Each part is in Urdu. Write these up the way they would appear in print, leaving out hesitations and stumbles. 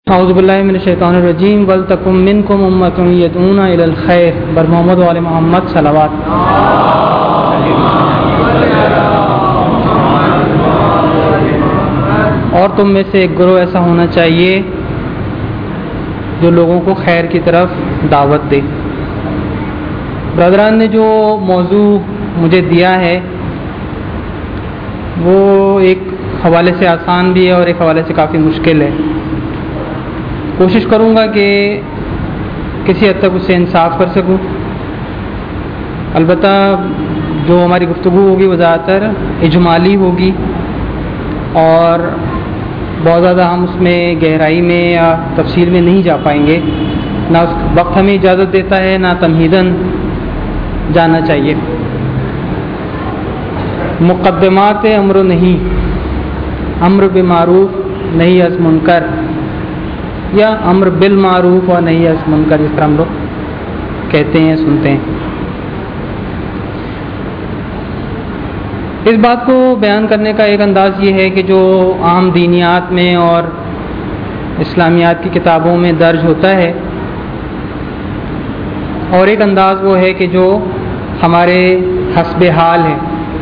اعوذ باللہ من الشیطان الرجیم ولتکم منکم امۃ یدعون الی الخیر بر محمد و آل محمد صلوات۔ اور تم میں سے ایک گروہ ایسا ہونا چاہیے جو لوگوں کو خیر کی طرف دعوت دے۔ برادران نے جو موضوع مجھے دیا ہے وہ ایک حوالے سے آسان بھی ہے اور ایک حوالے سے کافی مشکل ہے۔ کوشش کروں گا کہ کسی حد تک اس سے انصاف کر سکوں۔ البتہ جو ہماری گفتگو ہوگی وہ زیادہ تر اجمالی ہوگی اور بہت زیادہ ہم اس میں گہرائی میں یا تفصیل میں نہیں جا پائیں گے، نہ اس وقت ہمیں اجازت دیتا ہے نہ تمہیداً جانا چاہیے۔ مقدمات امر نہیں، امر بالمعروف نہی از منکر یا امر بالمعروف اور نہی از منکر، جس طرح ہم لوگ کہتے ہیں سنتے ہیں۔ اس بات کو بیان کرنے کا ایک انداز یہ ہے کہ جو عام دینیات میں اور اسلامیات کی کتابوں میں درج ہوتا ہے، اور ایک انداز وہ ہے کہ جو ہمارے حسب حال ہے،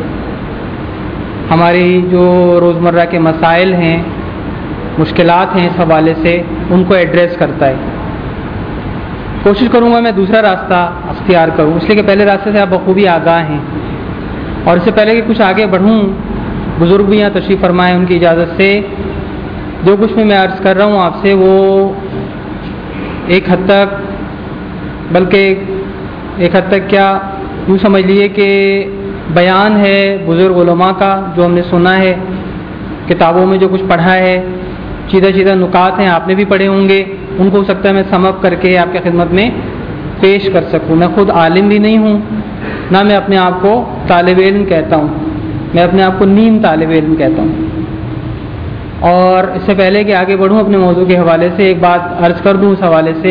ہماری جو روزمرہ کے مسائل ہیں، مشکلات ہیں، اس حوالے سے ان کو ایڈریس کرتا ہے۔ کوشش کروں گا میں دوسرا راستہ اختیار کروں، اس لیے کہ پہلے راستے سے آپ بخوبی آگاہ ہیں۔ اور اس سے پہلے کہ کچھ آگے بڑھوں، بزرگ بھی یہاں تشریف فرمائے، ان کی اجازت سے جو کچھ میں عرض کر رہا ہوں آپ سے وہ ایک حد تک، بلکہ ایک حد تک کیا یوں سمجھ لیے کہ بیان ہے بزرگ علماء کا، جو ہم نے سنا ہے کتابوں میں، جو کچھ پڑھا ہے، سیدھا نکات ہیں، آپ نے بھی پڑھے ہوں گے، ان کو ہو سکتا ہے میں سم اپ کر کے آپ کی خدمت میں پیش کر سکوں۔ میں خود عالم بھی نہیں ہوں، نہ میں اپنے آپ کو طالب علم کہتا ہوں، میں اپنے آپ کو نیم طالب علم کہتا ہوں۔ اور اس سے پہلے کہ آگے بڑھوں اپنے موضوع کے حوالے سے ایک بات عرض کر دوں اس حوالے سے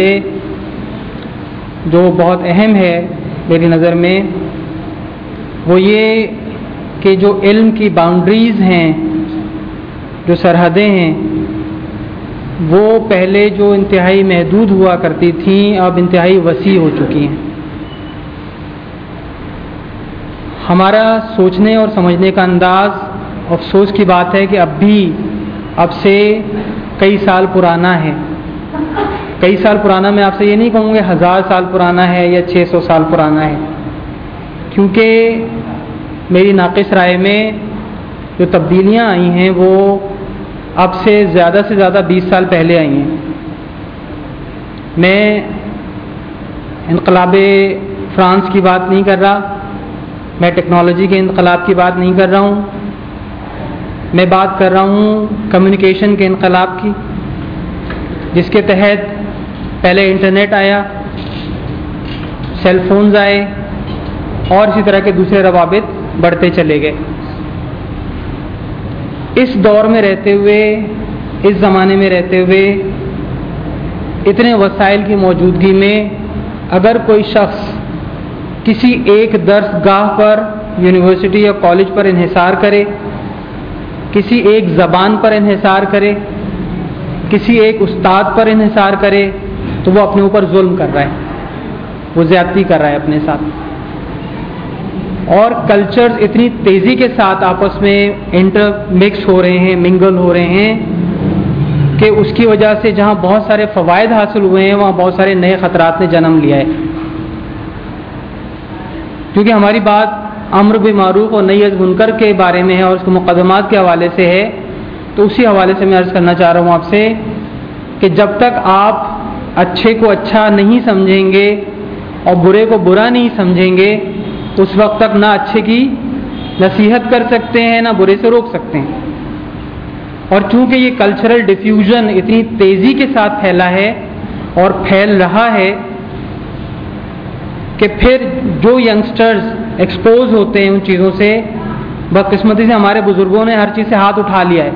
جو بہت اہم ہے میری نظر میں، وہ یہ کہ جو علم کی باؤنڈریز ہیں، جو سرحدیں ہیں، وہ پہلے جو انتہائی محدود ہوا کرتی تھیں اب انتہائی وسیع ہو چکی ہیں۔ ہمارا سوچنے اور سمجھنے کا انداز افسوس کی بات ہے کہ اب سے کئی سال پرانا ہے۔ کئی سال پرانا میں آپ سے یہ نہیں کہوں گے 1000 سال پرانا ہے یا 600 سال پرانا ہے، کیونکہ میری ناقص رائے میں جو تبدیلیاں آئی ہیں وہ اب سے زیادہ 20 سال پہلے آئی ہیں۔ میں انقلاب فرانس کی بات نہیں کر رہا، میں ٹیکنالوجی کے انقلاب کی بات نہیں کر رہا ہوں، میں بات کر رہا ہوں کمیونیکیشن کے انقلاب کی، جس کے تحت پہلے انٹرنیٹ آیا، سیل فونز آئے اور اسی طرح کے دوسرے روابط بڑھتے چلے گئے۔ اس دور میں رہتے ہوئے، اس زمانے میں رہتے ہوئے، اتنے وسائل کی موجودگی میں اگر کوئی شخص کسی ایک درس گاہ پر، یونیورسٹی یا کالج پر انحصار کرے، کسی ایک زبان پر انحصار کرے، کسی ایک استاد پر انحصار کرے، تو وہ اپنے اوپر ظلم کر رہا ہے، وہ زیادتی کر رہا ہے اپنے ساتھ۔ اور کلچرز اتنی تیزی کے ساتھ آپس میں انٹر مکس ہو رہے ہیں، منگل ہو رہے ہیں کہ اس کی وجہ سے جہاں بہت سارے فوائد حاصل ہوئے ہیں وہاں بہت سارے نئے خطرات نے جنم لیا ہے۔ کیونکہ ہماری بات امر بالمعروف اور نہی از منکر کے بارے میں ہے اور اس کے مقدمات کے حوالے سے ہے، تو اسی حوالے سے میں عرض کرنا چاہ رہا ہوں آپ سے کہ جب تک آپ اچھے کو اچھا نہیں سمجھیں گے اور برے کو برا نہیں سمجھیں گے، اس وقت تک نہ اچھے کی نصیحت کر سکتے ہیں نہ برے سے روک سکتے ہیں۔ اور چونکہ یہ کلچرل ڈیفیوژن اتنی تیزی کے ساتھ پھیلا ہے اور پھیل رہا ہے کہ پھر جو ینگسٹرز ایکسپوز ہوتے ہیں ان چیزوں سے، بدقسمتی سے ہمارے بزرگوں نے ہر چیز سے ہاتھ اٹھا لیا ہے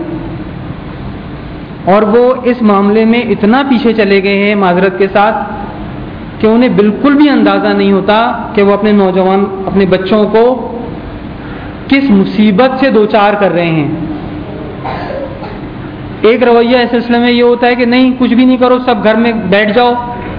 اور وہ اس معاملے میں اتنا پیچھے چلے گئے ہیں معذرت کے ساتھ کہ انہیں بالکل بھی اندازہ نہیں ہوتا کہ وہ اپنے نوجوان، اپنے بچوں کو کس مصیبت سے دوچار کر رہے ہیں۔ ایک رویہ اس سلسلے میں یہ ہوتا ہے کہ نہیں کچھ بھی نہیں کرو، سب گھر میں بیٹھ جاؤ،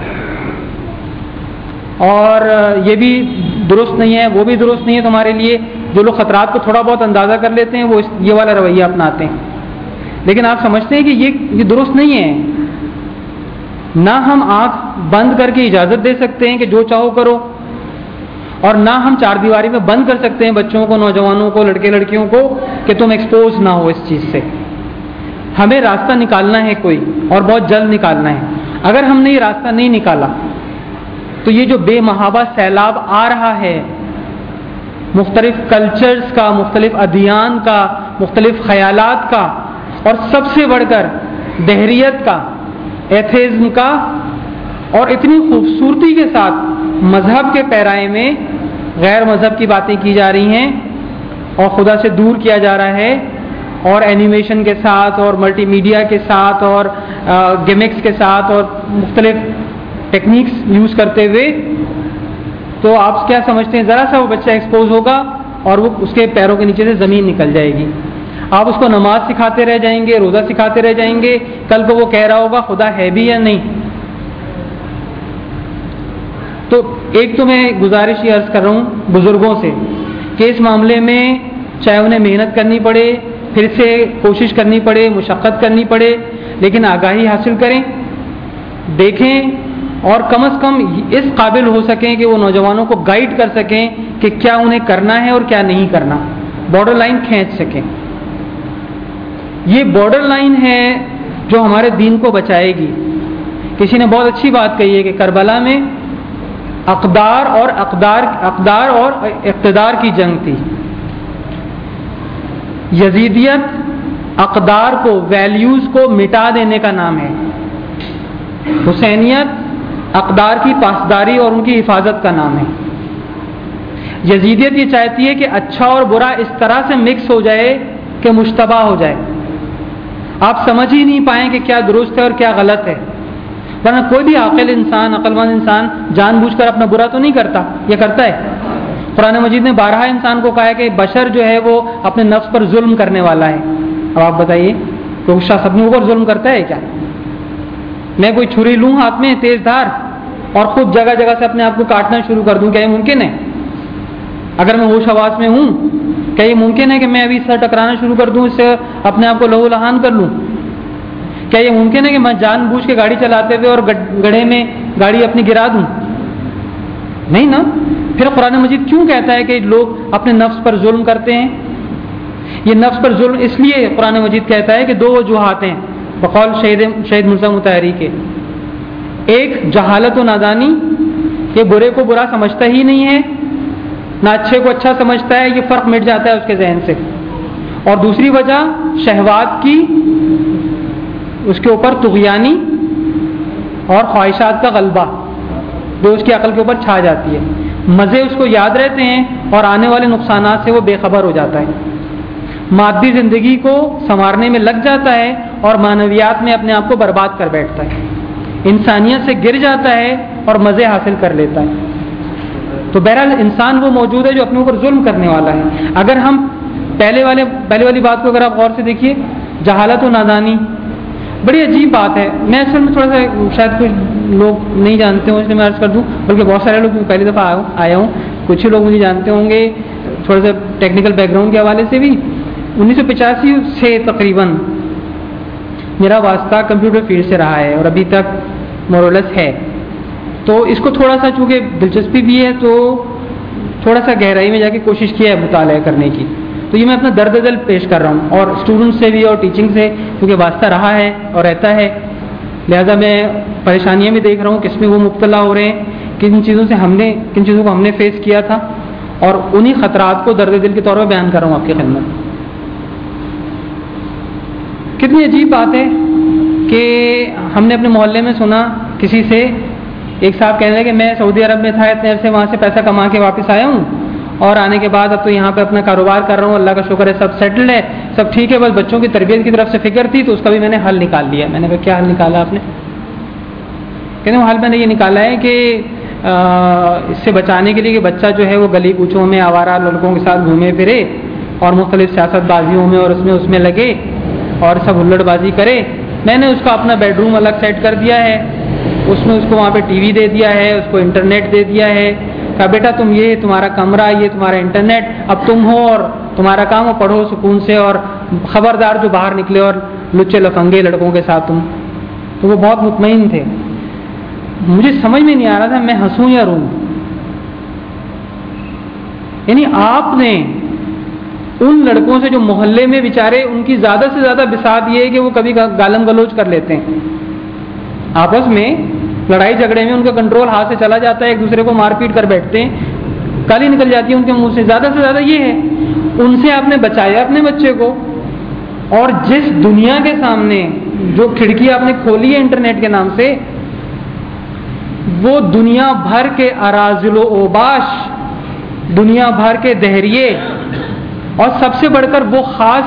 اور یہ بھی درست نہیں ہے، وہ بھی درست نہیں ہے تمہارے لیے. جو لوگ خطرات کو تھوڑا بہت اندازہ کر لیتے ہیں وہ یہ والا رویہ اپناتے ہیں. لیکن آپ سمجھتے ہیں کہ یہ درست نہیں ہے. نہ ہم آنکھ بند کر کے اجازت دے سکتے ہیں کہ جو چاہو کرو، اور نہ ہم چار دیواری میں بند کر سکتے ہیں بچوں کو، نوجوانوں کو، لڑکے لڑکیوں کو کہ تم ایکسپوز نہ ہو اس چیز سے. ہمیں راستہ نکالنا ہے کوئی، اور بہت جلد نکالنا ہے. اگر ہم نے یہ راستہ نہیں نکالا تو یہ جو بے محابہ سیلاب آ رہا ہے مختلف کلچرز کا، مختلف ادیان کا، مختلف خیالات کا، اور سب سے بڑھ کر دہریت کا، ایتھیزم کا، اور اتنی خوبصورتی کے ساتھ مذہب کے پیرائے میں غیر مذہب کی باتیں کی جا رہی ہیں اور خدا سے دور کیا جا رہا ہے، اور اینیمیشن کے ساتھ اور ملٹی میڈیا کے ساتھ اور گیمکس کے ساتھ اور مختلف ٹیکنیکس یوز کرتے ہوئے. تو آپ کیا سمجھتے ہیں؟ ذرا سا وہ بچہ ایکسپوز ہوگا اور وہ اس کے پیروں کے نیچے سے زمین نکل جائے گی. آپ اس کو نماز سکھاتے رہ جائیں گے، روزہ سکھاتے رہ جائیں گے، کل کو وہ کہہ رہا ہوگا خدا ہے بھی یا نہیں. تو ایک تو میں گزارش یہ عرض کر رہا ہوں بزرگوں سے کہ اس معاملے میں چاہے انہیں محنت کرنی پڑے، پھر سے کوشش کرنی پڑے، مشقت کرنی پڑے، لیکن آگاہی حاصل کریں، دیکھیں، اور کم از کم اس قابل ہو سکیں کہ وہ نوجوانوں کو گائیڈ کر سکیں کہ کیا انہیں کرنا ہے اور کیا نہیں کرنا، بارڈر لائن کھینچ سکیں. یہ بارڈر لائن ہے جو ہمارے دین کو بچائے گی. کسی نے بہت اچھی بات کہی ہے کہ کربلا میں اقدار اور اقتدار کی جنگ تھی. یزیدیت اقدار کو، ویلیوز کو مٹا دینے کا نام ہے. حسینیت اقدار کی پاسداری اور ان کی حفاظت کا نام ہے. یزیدیت یہ چاہتی ہے کہ اچھا اور برا اس طرح سے مکس ہو جائے کہ مشتبہ ہو جائے، آپ سمجھ ہی نہیں پائیں کہ کیا درست ہے اور کیا غلط ہے. ورنہ کوئی بھی عاقل مند انسان جان بوجھ کر اپنا برا تو نہیں کرتا، یہ کرتا ہے. قرآن مجید نے بارہا انسان کو کہا ہے کہ بشر جو ہے وہ اپنے نفس پر ظلم کرنے والا ہے. اب آپ بتائیے کوئی شخص اپنے اوپر ظلم کرتا ہے کیا؟ میں کوئی چھری لوں ہاتھ میں تیز دھار اور خود جگہ جگہ سے اپنے آپ کو کاٹنا شروع کر دوں، کیا یہ ممکن ہے؟ اگر میں ہوش حواس میں ہوں کیا یہ ممکن ہے کہ میں ابھی اس سے ٹکرانا شروع کر دوں، اس سے اپنے آپ کو لہو لہان کر لوں؟ کیا یہ ممکن ہے کہ میں جان بوجھ کے گاڑی چلاتے ہوئے اور گڑھے میں گاڑی اپنی گرا دوں؟ نہیں نا. پھر قرآن مجید کیوں کہتا ہے کہ لوگ اپنے نفس پر ظلم کرتے ہیں؟ یہ نفس پر ظلم اس لیے قرآن مجید کہتا ہے کہ دو وجوہات ہیں بقول شہید مرزا مطہری کے. ایک جہالت و نادانی، یہ برے کو برا سمجھتا ہی نہیں ہے، نہ اچھے کو اچھا سمجھتا ہے، یہ فرق مٹ جاتا ہے اس کے ذہن سے. اور دوسری وجہ شہوات کی، اس کے اوپر طغیانی اور خواہشات کا غلبہ جو اس کی عقل کے اوپر چھا جاتی ہے. مزے اس کو یاد رہتے ہیں اور آنے والے نقصانات سے وہ بے خبر ہو جاتا ہے. مادی زندگی کو سنوارنے میں لگ جاتا ہے اور معنویات میں اپنے آپ کو برباد کر بیٹھتا ہے. انسانیت سے گر جاتا ہے اور مزے حاصل کر لیتا ہے. تو بہرحال انسان وہ موجود ہے جو اپنے اوپر ظلم کرنے والا ہے. اگر ہم پہلے والی بات کو اگر آپ غور سے دیکھیے، جہالت و نادانی بڑی عجیب بات ہے. میں اصل میں تھوڑا سا شاید کچھ لوگ نہیں جانتے ہوں اس لیے میں عرض کر دوں، بلکہ بہت سارے لوگ پہلی دفعہ آیا ہوں، کچھ ہی لوگ مجھے جانتے ہوں گے تھوڑا سا ٹیکنیکل بیک گراؤنڈ کے حوالے سے بھی. 1985 سے تقریباً میرا واسطہ کمپیوٹر فیلڈ سے رہا ہے اور ابھی تک مورولس ہے. تو اس کو تھوڑا سا چونکہ دلچسپی بھی ہے تو تھوڑا سا گہرائی میں جا کے کوشش کیا ہے مطالعہ کرنے کی. تو یہ میں اپنا درد دل پیش کر رہا ہوں، اور اسٹوڈنٹ سے بھی اور ٹیچنگ سے کیونکہ واسطہ رہا ہے اور رہتا ہے، لہذا میں پریشانیاں بھی دیکھ رہا ہوں کس میں وہ مبتلا ہو رہے ہیں، کن چیزوں کو ہم نے فیس کیا تھا، اور انہی خطرات کو درد دل کے طور پر بیان کر رہا ہوں آپ کی خدمت. کتنی عجیب بات ہے کہ ہم نے اپنے محلے میں سنا کسی سے، ایک صاحب کہہ رہے ہیں کہ میں سعودی عرب میں تھا اتنے عرصے، وہاں سے پیسہ کما کے واپس آیا ہوں اور آنے کے بعد اب تو یہاں پہ اپنا کاروبار کر رہا ہوں، اللہ کا شکر ہے سب سیٹلڈ ہے، سب ٹھیک ہے، بس بچوں کی تربیت کی طرف سے فکر تھی تو اس کا بھی میں نے حل نکال لیا. میں نے کہا کیا حل نکالا آپ نے؟ کہتے ہیں حل میں نے یہ نکالا ہے کہ اس سے بچانے کے لیے کہ بچہ جو ہے وہ گلی کوچوں میں آوارہ لڑکوں کے ساتھ گھومے پھرے اور مختلف سیاست بازیوں میں اور اس میں لگے، اور سب ہلڑ بازی کرے. میں نے اس کا اپنا بیڈ روم الگ سیٹ کر دیا ہے, اس میں اس کو وہاں پہ ٹی وی دے دیا ہے, اس کو انٹرنیٹ دے دیا ہے, کہا بیٹا تم یہ تمہارا کمرہ, یہ تمہارا انٹرنیٹ, اب تم ہو اور تمہارا کام ہو, پڑھو سکون سے, اور خبردار جو باہر نکلے اور لچے لفنگے لڑکوں کے ساتھ تم. تو وہ بہت مطمئن تھے. مجھے سمجھ میں نہیں آ رہا تھا میں ہنسوں یا روں. یعنی آپ نے ان لڑکوں سے جو محلے میں بیچارے, ان کی زیادہ سے زیادہ بساط یہ ہے کہ وہ کبھی گالم گلوچ کر لیتے ہیں آپس میں, لڑائی جھگڑے میں ان کا کنٹرول ہاتھ سے چلا جاتا ہے, ایک دوسرے کو مار پیٹ کر بیٹھتے ہیں, گالی نکل جاتی ہے ان کے منہ سے. زیادہ سے زیادہ یہ ہے, ان سے آپ نے بچایا اپنے بچے کو, اور جس دنیا کے سامنے جو کھڑکی آپ نے کھولی ہے انٹرنیٹ کے نام سے, وہ دنیا بھر کے اراذل و اوباش, دنیا بھر کے دہریے, اور سب سے بڑھ کر وہ خاص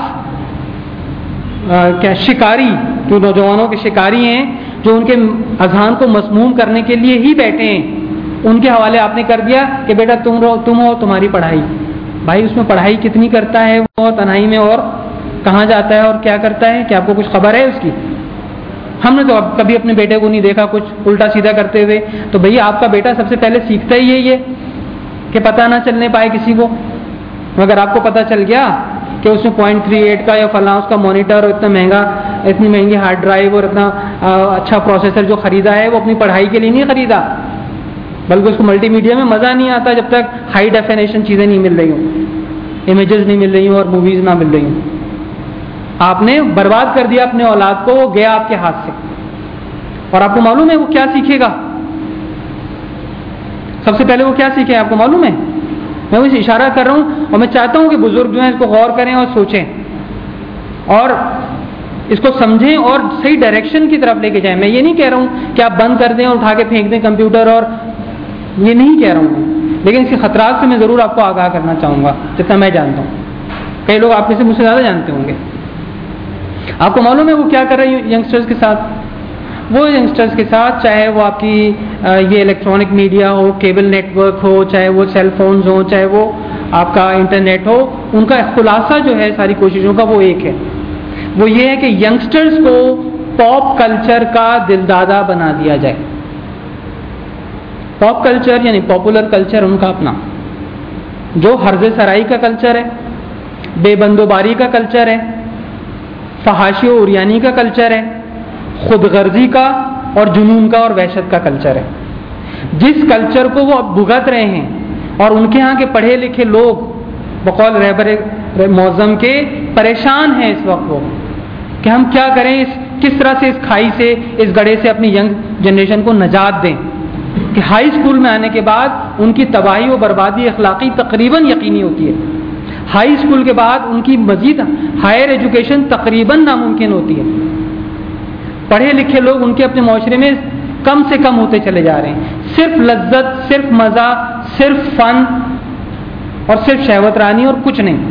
شکاری جو نوجوانوں کے شکاری ہیں, جو ان کے اذہان کو مسموم کرنے کے لیے ہی بیٹھے ہیں, ان کے حوالے آپ نے کر دیا کہ بیٹا تم ہو تمہاری پڑھائی. بھائی اس میں پڑھائی کتنی کرتا ہے وہ تنہائی میں, اور کہاں جاتا ہے اور کیا کرتا ہے, کیا آپ کو کچھ خبر ہے اس کی؟ ہم نے تو اب کبھی اپنے بیٹے کو نہیں دیکھا کچھ الٹا سیدھا کرتے ہوئے. تو بھیا آپ کا بیٹا سب سے پہلے سیکھتا ہی ہے یہ کہ پتہ نہ چلنے پائے کسی کو. مگر آپ کو پتہ چل گیا کہ اس نے 0.38 کا یا فلاں اس کا مانیٹر اور اتنا مہنگا, اتنی مہنگی ہارڈ ڈرائیو اور اتنا اچھا پروسیسر جو خریدا ہے وہ اپنی پڑھائی کے لیے نہیں خریدا, بلکہ اس کو ملٹی میڈیا میں مزہ نہیں آتا جب تک ہائی ڈیفینیشن چیزیں نہیں مل رہی ہوں, امیجز نہیں مل رہی ہوں اور موویز نہ مل رہی ہوں. آپ نے برباد کر دیا اپنے اولاد کو, وہ گیا آپ کے ہاتھ سے. اور آپ کو معلوم ہے وہ کیا سیکھے گا؟ سب سے پہلے وہ کیا سیکھے آپ کو معلوم ہے؟ میں اسے اشارہ کر رہا ہوں, اور میں چاہتا ہوں کہ بزرگ جو ہیں اس کو غور کریں اور سوچیں اور اس کو سمجھیں اور صحیح ڈائریکشن کی طرف لے کے جائیں. میں یہ نہیں کہہ رہا ہوں کہ آپ بند کر دیں اور اٹھا کے پھینک دیں کمپیوٹر, اور یہ نہیں کہہ رہا ہوں, لیکن اس کے خطرات سے میں ضرور آپ کو آگاہ کرنا چاہوں گا جتنا میں جانتا ہوں. کئی لوگ آپ میں سے مجھ سے زیادہ جانتے ہوں گے. آپ کو معلوم ہے وہ کیا کر رہے ہیں ینگسٹرز کے ساتھ؟ وہ ینگسٹرز کے ساتھ, چاہے وہ آپ کی یہ الیکٹرانک میڈیا ہو, کیبل نیٹ ورک ہو, چاہے وہ سیل فونز ہوں, چاہے وہ آپ کا انٹرنیٹ ہو, ان کا خلاصہ جو ہے ساری کوششوں کا وہ ایک ہے. وہ یہ ہے کہ ینگسٹرز کو پاپ کلچر کا دلدادہ بنا دیا جائے. پاپ کلچر یعنی پاپولر کلچر ان کا اپنا, جو حرز سرائی کا کلچر ہے, بے بندوباری کا کلچر ہے, فحاشی و عریانی کا کلچر ہے, خود غرضی کا اور جنون کا اور وحشت کا کلچر ہے. جس کلچر کو وہ اب بھگت رہے ہیں, اور ان کے ہاں کے پڑھے لکھے لوگ بقول رہبر معظم کے پریشان ہیں اس وقت وہ کہ ہم کیا کریں, کس طرح سے اس کھائی سے, اس گڑھے سے اپنی ینگ جنریشن کو نجات دیں کہ ہائی اسکول میں آنے کے بعد ان کی تباہی و بربادی اخلاقی تقریباً یقینی ہوتی ہے. ہائی اسکول کے بعد ان کی مزید ہائر ایجوکیشن تقریباً ناممکن ہوتی ہے. پڑھے لکھے لوگ ان کے اپنے معاشرے میں کم سے کم ہوتے چلے جا رہے ہیں. صرف لذت, صرف مزہ, صرف فن اور صرف شہوت رانی اور کچھ نہیں.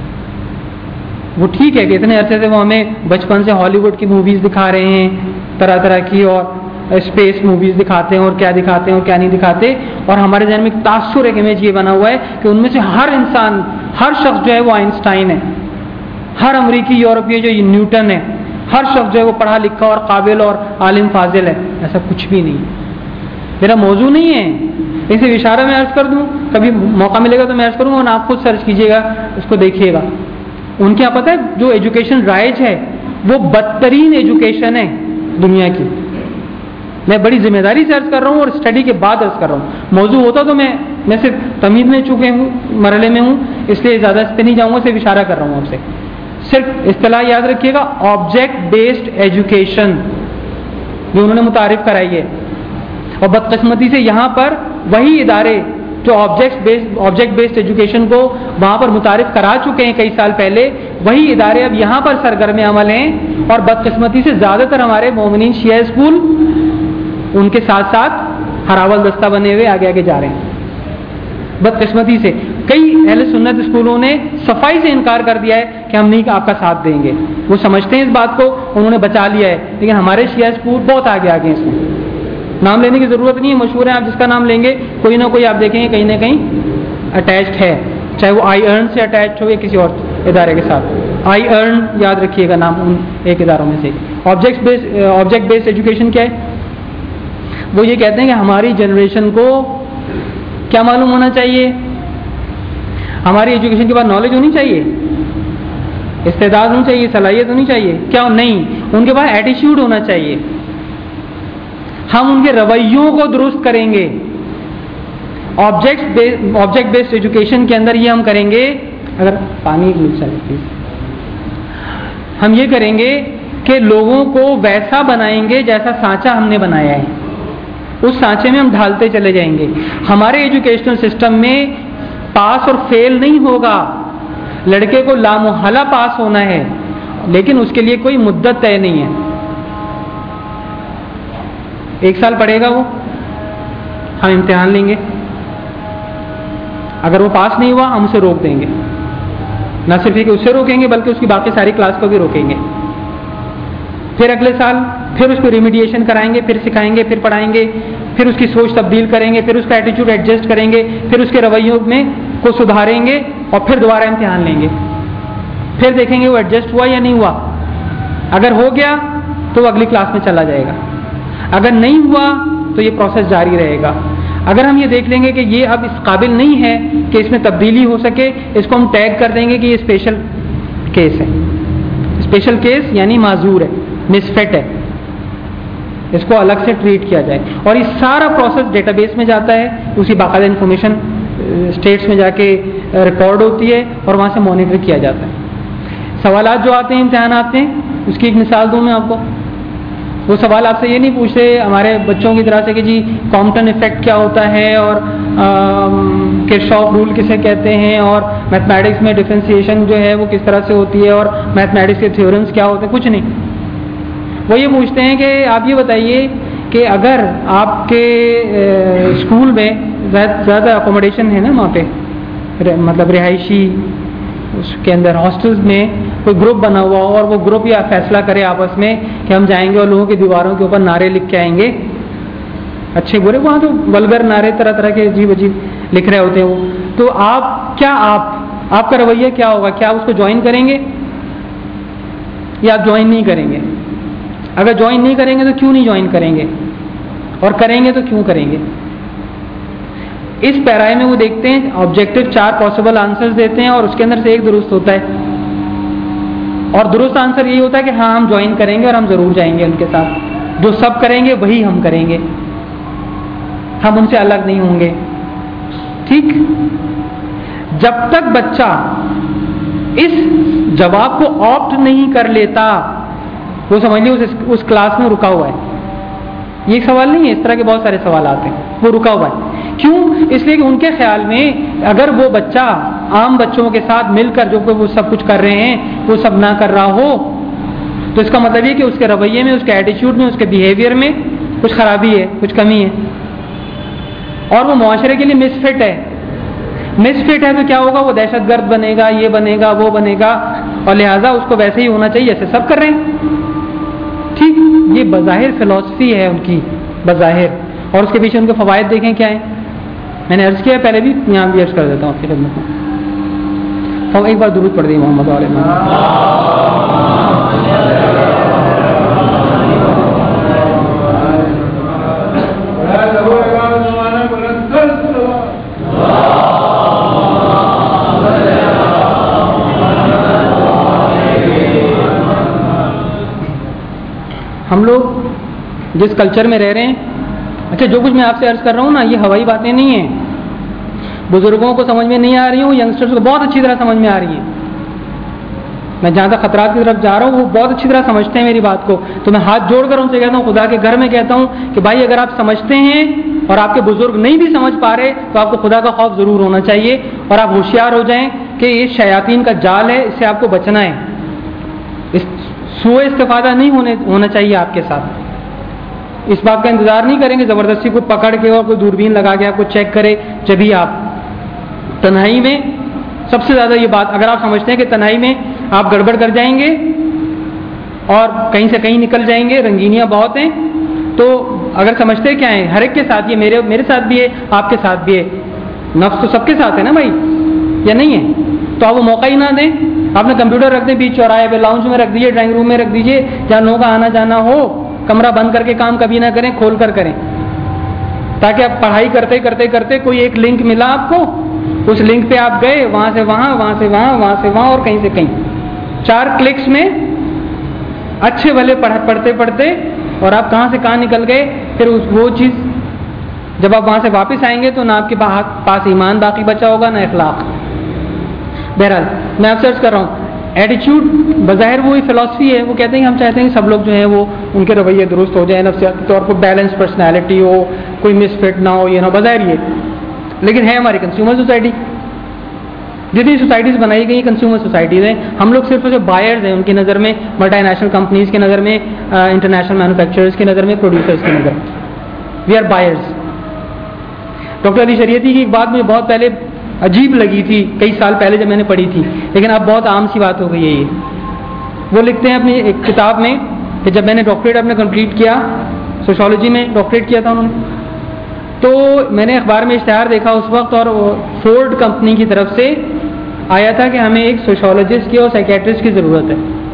وہ ٹھیک ہے کہ اتنے عرصے سے وہ ہمیں بچپن سے ہالی ووڈ کی موویز دکھا رہے ہیں, طرح طرح کی, اور اسپیس موویز دکھاتے ہیں, اور کیا دکھاتے ہیں اور کیا نہیں دکھاتے, اور ہمارے ذہن میں ایک تاثر, ایک امیج یہ بنا ہوا ہے کہ ان میں سے ہر انسان, ہر شخص جو ہے وہ آئنسٹائن ہے, ہر امریکی یورپی جو نیوٹن ہے, ہر شخص جو ہے وہ پڑھا لکھا اور قابل اور عالم فاضل ہے. ایسا کچھ بھی نہیں. میرا موضوع نہیں ہے, اسے اشارہ میں عرض کر دوں, کبھی موقع ملے گا تو میں عرض کروں گا, اور آپ خود سرچ کیجیے گا, اس کو دیکھیے گا. ان کے یہاں پتہ ہے جو ایجوکیشن رائج ہے وہ بدترین ایجوکیشن ہے دنیا کی. میں بڑی ذمہ داری سے عرض کر رہا ہوں اور اسٹڈی کے بعد عرض کر رہا ہوں. موضوع ہوتا تو میں صرف تمیز میں چکے ہوں, مرحلے میں ہوں, اس لیے زیادہ اس پہ نہیں جاؤں گا, صرف اشارہ کر رہا ہوں آپ سے. صرف اصطلاح یاد رکھیے گا, آبجیکٹ بیسڈ ایجوکیشن, جو انہوں نے متعارف کرائی ہے. اور بدقسمتی سے یہاں پر وہی ادارے جو آبجیکٹ بیسڈ ایجوکیشن کو وہاں پر متعارف کرا چکے ہیں کئی سال پہلے, وہی ادارے اب یہاں پر سرگرم عمل ہیں. اور بدقسمتی سے زیادہ تر ہمارے مومنین شیعہ اسکول ان کے ساتھ ساتھ ہراول دستہ بنے ہوئے آگے آگے جا رہے ہیں. بدقسمتی سے کئی اہل سنت اسکولوں نے صفائی سے انکار کر دیا ہے کہ ہم نہیں آپ کا ساتھ دیں گے. وہ سمجھتے ہیں اس بات کو, انہوں نے بچا لیا ہے. لیکن ہمارے شیعہ اسکول بہت آگے آگے ہیں. اس میں نام لینے کی ضرورت نہیں ہے, مشہور ہے, آپ جس کا نام لیں گے کوئی نہ کوئی آپ دیکھیں گے کہیں نہ کہیں اٹیچڈ ہے, چاہے وہ آئی ارن سے اٹیچ ہو یا کسی اور ادارے کے ساتھ. آئی ارن یاد رکھیے گا نام ان ایک اداروں میں سے. آبجیکٹ بیسڈ ایجوکیشن کیا ہے؟ وہ یہ کہتے ہیں کہ ہماری جنریشن کو کیا معلوم ہونا چاہیے؟ ہماری ایجوکیشن کے بعد نالج ہونی چاہیے، استعداد ہونی چاہیے، صلاحیت ہونی چاہیے. کیا نہیں، ان کے پاس ایٹیٹیوڈ ہونا چاہیے. ہم ان کے رویوں کو درست کریں گے. آبجیکٹ بیسڈ ایجوکیشن کے اندر یہ ہم کریں گے. اگر پانی مل چاہیے پلیز. ہم یہ کریں گے کہ لوگوں کو ویسا بنائیں گے جیسا سانچہ ہم نے بنایا ہے، اس سانچے میں ہم ڈھالتے چلے جائیں گے. ہمارے ایجوکیشنل سسٹم میں پاس اور فیل نہیں ہوگا. لڑکے کو لامحالہ پاس ہونا ہے، لیکن اس کے لیے کوئی مدت طے نہیں ہے. 1 سال پڑھے گا وہ، ہم امتحان لیں گے، اگر وہ پاس نہیں ہوا ہم اسے روک دیں گے. نہ صرف یہ کہ اسے روکیں گے بلکہ اس کی باقی ساری کلاس کو بھی روکیں گے. پھر اگلے سال پھر اس کو ریمیڈیشن کرائیں گے، پھر سکھائیں گے، پھر پڑھائیں گے، پھر اس کی سوچ تبدیل کریں گے، پھر اس کا ایٹیٹیوڈ ایڈجسٹ کریں گے، پھر اس کے رویوں میں کو سدھاریں گے اور پھر دوبارہ امتحان لیں گے. پھر دیکھیں گے وہ ایڈجسٹ ہوا یا نہیں ہوا. اگر ہو گیا تو وہ اگلی کلاس میں چلا جائے گا، اگر نہیں ہوا تو یہ پروسیس جاری رہے گا. اگر ہم یہ دیکھ لیں گے کہ یہ اب اس قابل نہیں ہے کہ اس میں تبدیلی ہو سکے، اس کو ہم ٹیگ کر دیں گے کہ یہ اسپیشل کیس ہے. اسپیشل کیس یعنی معذور ہے، مس فٹ ہے، اس کو الگ سے ٹریٹ کیا جائے. اور یہ سارا پروسیس ڈیٹا بیس میں جاتا ہے، اسی باقاعدہ انفارمیشن اسٹیٹس میں جا کے ریکارڈ ہوتی ہے اور وہاں سے مانیٹر کیا جاتا ہے. سوالات جو آتے ہیں امتحانات میں، اس کی ایک مثال دوں میں آپ کو. وہ سوال آپ سے یہ نہیں پوچھتے ہمارے بچوں کی طرح سے کہ جی کامپٹن ایفیکٹ کیا ہوتا ہے اور کرشاف رول کسے کہتے ہیں اور میتھمیٹکس میں ڈفرینسیشن جو ہے وہ کس طرح سے ہوتی ہے اور میتھمیٹکس کے تھیورمز کیا ہوتے ہیں. کچھ نہیں. وہ یہ پوچھتے ہیں کہ آپ یہ بتائیے کہ اگر آپ کے اسکول میں زیادہ اکوموڈیشن ہے نا وہاں پہ، مطلب رہائشی اس کے اندر ہاسٹلز میں کوئی گروپ بنا ہوا اور وہ گروپ یہ فیصلہ کرے آپس میں کہ ہم جائیں گے اور لوگوں کی دیواروں کے اوپر نعرے لکھ کے آئیں گے، اچھے برے، وہاں تو ولگر نعرے طرح طرح کے عجیب عجیب لکھ رہے ہوتے ہیں وہ. تو آپ کا رویہ کیا ہوگا؟ کیا آپ اس کو جوائن کریں گے یا آپ جوائن نہیں کریں گے؟ اگر جوائن نہیں کریں گے تو کیوں نہیں جوائن کریں گے، اور کریں گے تو کیوں کریں گے؟ اس پیرائے میں وہ دیکھتے ہیں آبجیکٹو 4 پاسبل آنسر دیتے ہیں اور اس کے اندر سے ایک درست ہوتا ہے. اور درست آنسر یہی ہوتا ہے کہ ہاں ہم جوائن کریں گے اور ہم ضرور جائیں گے ان کے ساتھ. جو سب کریں گے وہی ہم کریں گے، ہم ان سے الگ نہیں ہوں گے. ٹھیک. جب تک بچہ اس جواب کو آپٹ نہیں کر لیتا، وہ سمجھ لیے اس کلاس میں رکا ہوا ہے. یہ ایک سوال نہیں ہے، اس طرح کے بہت سارے سوالات ہیں. وہ رکا ہوا ہے. کیوں؟ اس لیے کہ ان کے خیال میں اگر وہ بچہ عام بچوں کے ساتھ مل کر جو وہ سب کچھ کر رہے ہیں وہ سب نہ کر رہا ہو تو اس کا مطلب یہ کہ اس کے رویے میں، اس کے ایٹیچیوڈ میں، اس کے بیہیویئر میں کچھ خرابی ہے، کچھ کمی ہے، اور وہ معاشرے کے لیے مس فٹ ہے. مس فٹ ہے تو کیا ہوگا؟ وہ دہشت گرد بنے گا، یہ بنے گا، وہ بنے گا، اور لہٰذا اس کو ویسے ہی ہونا چاہیے جیسے سب کر رہے ہیں. ٹھیک. یہ بظاہر فلسفی ہے ان کی، بظاہر، اور اس کے پیچھے ان کے فوائد دیکھیں کیا ہیں. میں نے عرض کیا پہلے بھی، یہاں بھی عرض کر دیتا ہوں آپ کی خدمت میں. ایک بار درود پڑھ دیں محمد علیہ ہم لوگ جس کلچر میں رہ رہے ہیں. اچھا، جو کچھ میں آپ سے عرض کر رہا ہوں نا، یہ ہوائی باتیں نہیں ہیں. بزرگوں کو سمجھ میں نہیں آ رہی ہوں، ینگسٹرز کو بہت اچھی طرح سمجھ میں آ رہی ہیں. میں جہاں تک خطرات کی طرف جا رہا ہوں وہ بہت اچھی طرح سمجھتے ہیں میری بات کو. تو میں ہاتھ جوڑ کر ان سے کہتا ہوں، خدا کے گھر میں کہتا ہوں کہ بھائی اگر آپ سمجھتے ہیں اور آپ کے بزرگ نہیں بھی سمجھ پا رہے تو آپ کو خدا کا خوف ضرور ہونا چاہیے، اور آپ ہوشیار ہو جائیں کہ یہ شیاطین کا جال ہے، اس سے آپ کو بچنا ہے. سوء استفادہ نہیں ہونا چاہیے آپ کے ساتھ. اس بات کا انتظار نہیں کریں گے زبردستی کو پکڑ کے اور کوئی دوربین لگا کے آپ کو چیک کرے. جبھی آپ تنہائی میں، سب سے زیادہ یہ بات، اگر آپ سمجھتے ہیں کہ تنہائی میں آپ گڑبڑ کر جائیں گے اور کہیں سے کہیں نکل جائیں گے، رنگینیاں بہت ہیں، تو اگر سمجھتے کیا ہیں ہر ایک کے ساتھ، یہ میرے ساتھ بھی ہے، آپ کے ساتھ بھی ہے، نفس تو سب کے ساتھ ہے نا بھائی، یا نہیں ہے؟ تو آپ وہ موقع ہی نہ دیں آپ نے کمپیوٹر رکھ دیں بیچ چوراہے پہ، لاؤنج میں رکھ دیجیے، ڈرائنگ روم میں رکھ دیجیے، جہاں لوگوں کا آنا جانا ہو، کمرہ بند کر کے کام کبھی نہ کریں، کھول کر کریں، تاکہ آپ پڑھائی کرتے کرتے کرتے کوئی ایک لنک ملا آپ کو، اس لنک پہ آپ گئے، وہاں سے وہاں، وہاں سے وہاں، وہاں سے وہاں، اور کہیں سے کہیں، 4 کلکس میں اچھے بھلے پڑھتے پڑھتے، اور آپ کہاں سے کہاں نکل گئے. پھر وہ چیز جب آپ وہاں سے واپس آئیں گے تو نہ آپ کے پاس ایمان باقی بچا ہوگا نہ اخلاق. بہرحال میں آپ سرچ کر رہا ہوں. ایٹیچیوڈ بظاہر وہی فلاسفی ہے، وہ کہتے ہیں کہ ہم چاہتے ہیں کہ سب لوگ جو ہیں وہ ان کے رویے درست ہو جائیں، نفسیاتی طور پر بیلنس پرسنالٹی ہو، کوئی مس فٹ نہ ہو، یہ نہ بظاہر یہ، لیکن ہے ہماری کنزیومر سوسائٹی. جتنی سوسائٹیز بنائی گئی کنزیومر سوسائٹیز ہیں. ہم لوگ صرف جو بائرز ہیں ان کی نظر میں، ملٹی نیشنل کمپنیز کی نظر میں، انٹرنیشنل مینوفیکچررز کی نظر میں، پروڈیوسرز کی نظر میں، we are buyers. Doctor Ali Shariati کی ایک بات مجھے بہت پہلے عجیب لگی تھی، کئی سال پہلے جب میں نے پڑھی تھی، لیکن اب بہت عام سی بات ہو گئی ہے یہ. وہ لکھتے ہیں اپنی ایک کتاب میں کہ جب میں نے ڈاکٹریٹ اپنے کمپلیٹ کیا، سوشالوجی میں ڈاکٹریٹ کیا تھا انہوں نے، تو میں نے اخبار میں اشتہار دیکھا اس وقت، اور فورڈ کمپنی کی طرف سے آیا تھا کہ ہمیں ایک سوشالوجسٹ کی اور سائیکیٹرسٹ کی ضرورت ہے.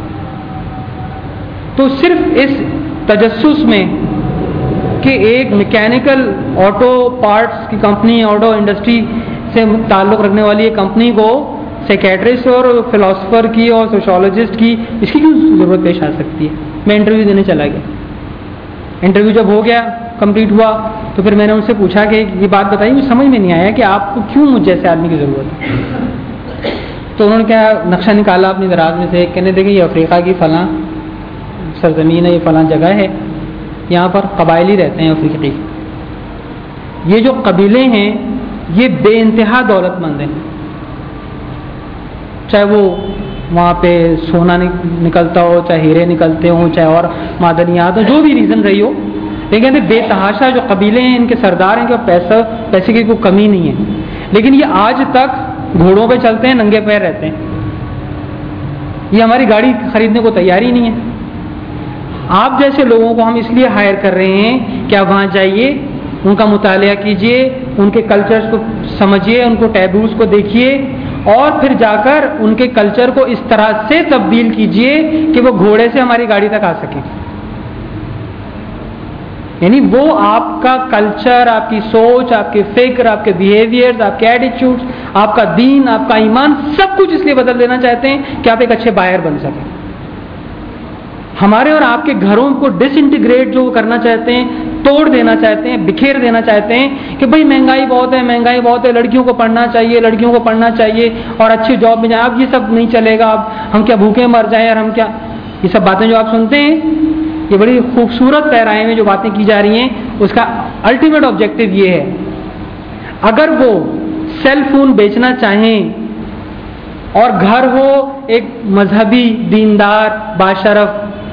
تو صرف اس تجسس میں کہ ایک میکینیکل آٹو پارٹس کی کمپنی، آٹو انڈسٹری سے تعلق رکھنے والی ایک کمپنی کو سائیکیٹرسٹ اور فلاسفر کی اور سوشالوجسٹ کی اس کی کیوں ضرورت پیش آ سکتی ہے. میں انٹرویو دینے چلا گیا. انٹرویو جب ہو گیا، کمپلیٹ ہوا، تو پھر میں نے ان سے پوچھا کہ یہ بات بتائیے، مجھے سمجھ میں نہیں آیا کہ آپ کو کیوں مجھ جیسے آدمی کی ضرورت ہے. تو انہوں نے کیا نقشہ نکالا اپنی دراز میں سے، کہنے دیکھیں یہ افریقہ کی فلاں سرزمین ہے، یہ فلاں جگہ ہے، یہاں پر قبائلی رہتے ہیں افریقی. یہ جو قبیلے ہیں یہ بے انتہا دولت مند ہیں، چاہے وہ وہاں پہ سونا نکلتا ہو، چاہے ہیرے نکلتے ہوں، چاہے اور معدنیات ہوں، جو بھی ریزن رہی ہو، لیکن بے تحاشا جو قبیلے ہیں، ان کے سردار ہیں کہ پیسے کی کوئی کمی نہیں ہے. لیکن یہ آج تک گھوڑوں پہ چلتے ہیں، ننگے پیر رہتے ہیں. یہ ہماری گاڑی خریدنے کو تیار ہی نہیں ہے. آپ جیسے لوگوں کو ہم اس لیے ہائر کر رہے ہیں کہ آپ وہاں جائیے، ان کا مطالعہ کیجئے، ان کے کلچرز کو سمجھیے، ان کو ٹیبوز کو دیکھیے، اور پھر جا کر ان کے کلچر کو اس طرح سے تبدیل کیجئے کہ وہ گھوڑے سے ہماری گاڑی تک آ سکیں. یعنی وہ آپ کا کلچر، آپ کی سوچ، آپ کے فکر، آپ کے بیہیویئرز، آپ کے ایٹیٹیوڈز، آپ کا دین، آپ کا ایمان، سب کچھ اس لیے بدل دینا چاہتے ہیں کہ آپ ایک اچھے بائر بن سکیں. ہمارے اور آپ کے گھروں کو ڈس انٹیگریٹ جو کرنا چاہتے ہیں، توڑ دینا چاہتے ہیں، بکھیر دینا چاہتے ہیں کہ بھئی مہنگائی بہت ہے، مہنگائی بہت ہے، لڑکیوں کو پڑھنا چاہیے، لڑکیوں کو پڑھنا چاہیے اور اچھی جاب میں جائیں. اب یہ سب نہیں چلے گا، اب ہم کیا بھوکے مر جائیں، اور ہم کیا، یہ سب باتیں جو آپ سنتے ہیں، یہ بڑی خوبصورت پیرائے میں جو باتیں کی جا رہی ہیں، اس کا الٹیمیٹ آبجیکٹو یہ ہے، اگر وہ سیل فون بیچنا چاہیں اور گھر ہو ایک مذہبی، دیندار، باشرف،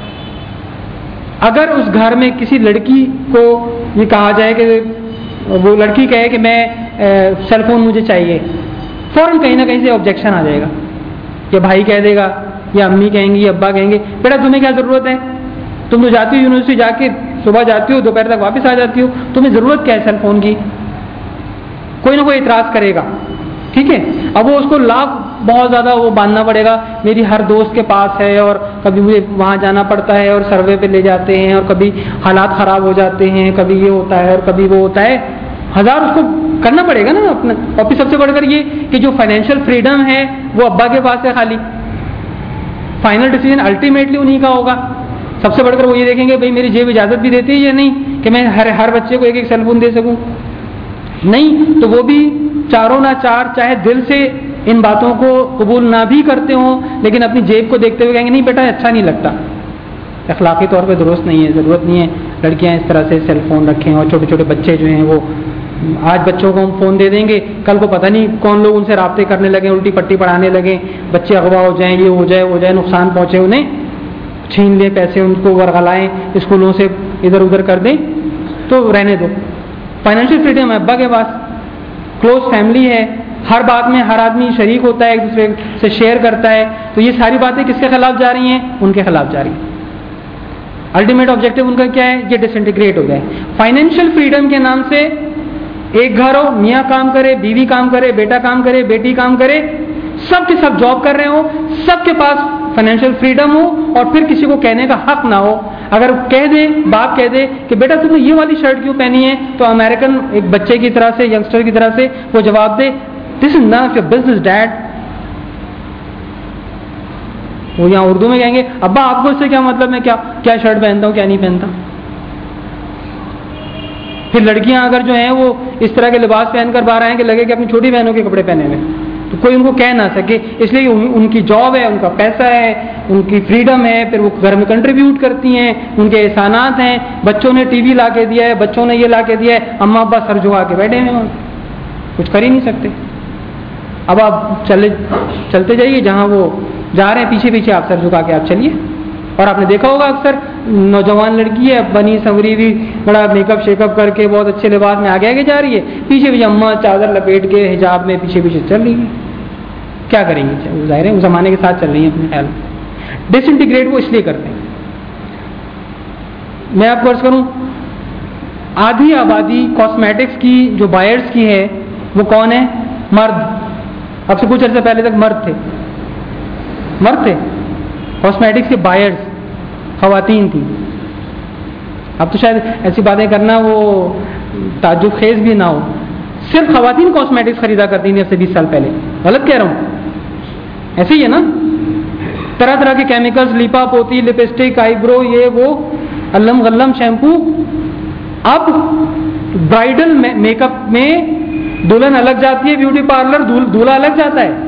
اگر اس گھر میں کسی لڑکی کو یہ کہا جائے کہ وہ لڑکی کہے کہ میں سیل فون مجھے چاہیے، فوراً کہیں نہ کہیں سے آبجیکشن آ جائے گا. یا بھائی کہہ دے گا، یا امی کہیں گی، یا ابا کہیں گے، بیٹا تمہیں کیا ضرورت ہے، تم تو جاتی ہو یونیورسٹی، جا کے صبح جاتی ہو، دوپہر تک واپس آ جاتی ہو، تمہیں ضرورت کیا ہے سیل فون کی. کوئی نہ کوئی اعتراض کرے گا، ٹھیک ہے. اب وہ اس کو لاکھ بہت زیادہ وہ باندھنا پڑے گا، میری ہر دوست کے پاس ہے، اور کبھی مجھے وہاں جانا پڑتا ہے، اور سروے پہ لے جاتے ہیں، اور کبھی حالات خراب ہو جاتے ہیں، کبھی یہ ہوتا ہے اور کبھی وہ ہوتا ہے. ہزار اس کو کرنا پڑے گا نا اپنا. اور پھر سب سے بڑھ کر یہ کہ جو فائنینشیل فریڈم ہے وہ ابا کے پاس ہے خالی، فائنل ڈیسیجن الٹیمیٹلی انہی کا ہوگا. سب سے بڑھ کر وہ یہ دیکھیں گے بھئی میری جیب اجازت بھی دیتی ہے یا نہیں کہ میں ہر بچے کو ایک ایک سیل فون دے سکوں. نہیں تو وہ بھی چاروں نہ چار چاہے دل سے ان باتوں کو قبول نہ بھی کرتے ہوں، لیکن اپنی جیب کو دیکھتے ہوئے کہیں گے نہیں بیٹا اچھا نہیں لگتا، اخلاقی طور پہ درست نہیں ہے، ضرورت نہیں ہے لڑکیاں اس طرح سے سیل فون رکھیں. اور چھوٹے چھوٹے بچے جو ہیں وہ آج بچوں کو ہم فون دے دیں گے، کل کو پتہ نہیں کون لوگ ان سے رابطے کرنے لگیں، الٹی پٹی پڑھانے لگیں، بچے اغوا ہو جائیں، یہ ہو جائے وہ جائے، نقصان پہنچے انہیں، چھین لیں پیسے، ان کو ورغلائیں، اسکولوں سے ادھر ادھر کر دیں. تو رہنے دو. فائنینشیل فریڈم ہے ابا کے پاس، کلوز فیملی ہے، ہر بات میں ہر آدمی شریک ہوتا ہے، ایک دوسرے سے شیئر کرتا ہے. تو یہ ساری باتیں کس کے خلاف جا رہی ہیں؟ ان کے خلاف جا رہی ہیں. الٹیمیٹ آبجیکٹو ان کا کیا ہے؟ یہ ڈس انٹیگریٹ ہو جائے. فائنینشیل فریڈم کے نام سے ایک گھر ہو، میاں کام کرے، بیوی کام کرے، بیٹا کام کرے، بیٹی کام کرے، سب کے سب جاب کر رہے ہوں، سب کے پاس فائنینشیل فریڈم ہو، اور پھر کسی کو کہنے کا حق نہ ہو. اگر کہہ دے، باپ کہہ دے کہ بیٹا تم نے یہ والی شرٹ کیوں پہنی ہے، تو امریکن ایک بچے کی طرح سے، ینگسٹر کی طرح سے وہ جواب دے this is not your business dad. وہ یہاں اردو میں کہیں گے ابا آپ کو اس سے کیا مطلب، میں کیا شرٹ پہنتا ہوں کیا نہیں پہنتا. پھر لڑکیاں اگر جو ہیں وہ اس طرح کے لباس پہن کر باہر آئیں کہ لگے کہ اپنی چھوٹی بہنوں کے کپڑے پہنے ہوئے، تو کوئی ان کو کہہ نہ سکے، اس لیے ان کی جاب ہے، ان کا پیسہ ہے، ان کی فریڈم ہے، پھر وہ گھر میں کنٹریبیوٹ کرتی ہیں، ان کے احسانات ہیں. بچوں نے ٹی وی لا کے دیا ہے، بچوں نے یہ لا کے دیا ہے، اماں ابا سر جھکا کے بیٹھے ہیں، کچھ کر ہی نہیں سکتے. اب آپ چلتے جائیے جہاں وہ جا رہے ہیں، پیچھے پیچھے آپ سر جھکا کے آپ چلیے. اور آپ نے دیکھا ہوگا اکثر نوجوان لڑکی ہے، بنی سنوری بھی، بڑا میک اپ شیک اپ کر کے بہت اچھے لباس میں آگے آگے جا رہی ہے، پیچھے پیچھے اماں چادر لپیٹ کے حجاب میں پیچھے پیچھے چل رہی ہے. کیا کریں گے؟ ظاہر ہے وہ زمانے کے ساتھ چل رہی ہیں اپنے خیال میں. ڈس انٹیگریٹ وہ اس لیے کرتے ہیں. میں آپ کو عرض کروں، آدھی آبادی کاسمیٹکس کی جو بائرس کی ہے وہ کون ہے؟ مرد. اب سے کچھ عرصے پہلے تک مرد تھے کاسمیٹکس کے بائرس، خواتین تھیں. اب تو شاید ایسی باتیں کرنا وہ تعجب خیز بھی نہ ہو. صرف خواتین کاسمیٹکس خریدا کرتی تھیں اب سے 20 سال پہلے. غلط کہہ رہا ہوں؟ ایسے ہی ہے نا. طرح طرح کے کیمیکلز، لیپا پوتی، لپسٹک، آئی برو، یہ وہ، علم غلم، شیمپو. اب برائڈل میک اپ میں دلہن الگ جاتی ہے بیوٹی پارلر، دولہا الگ جاتا ہے.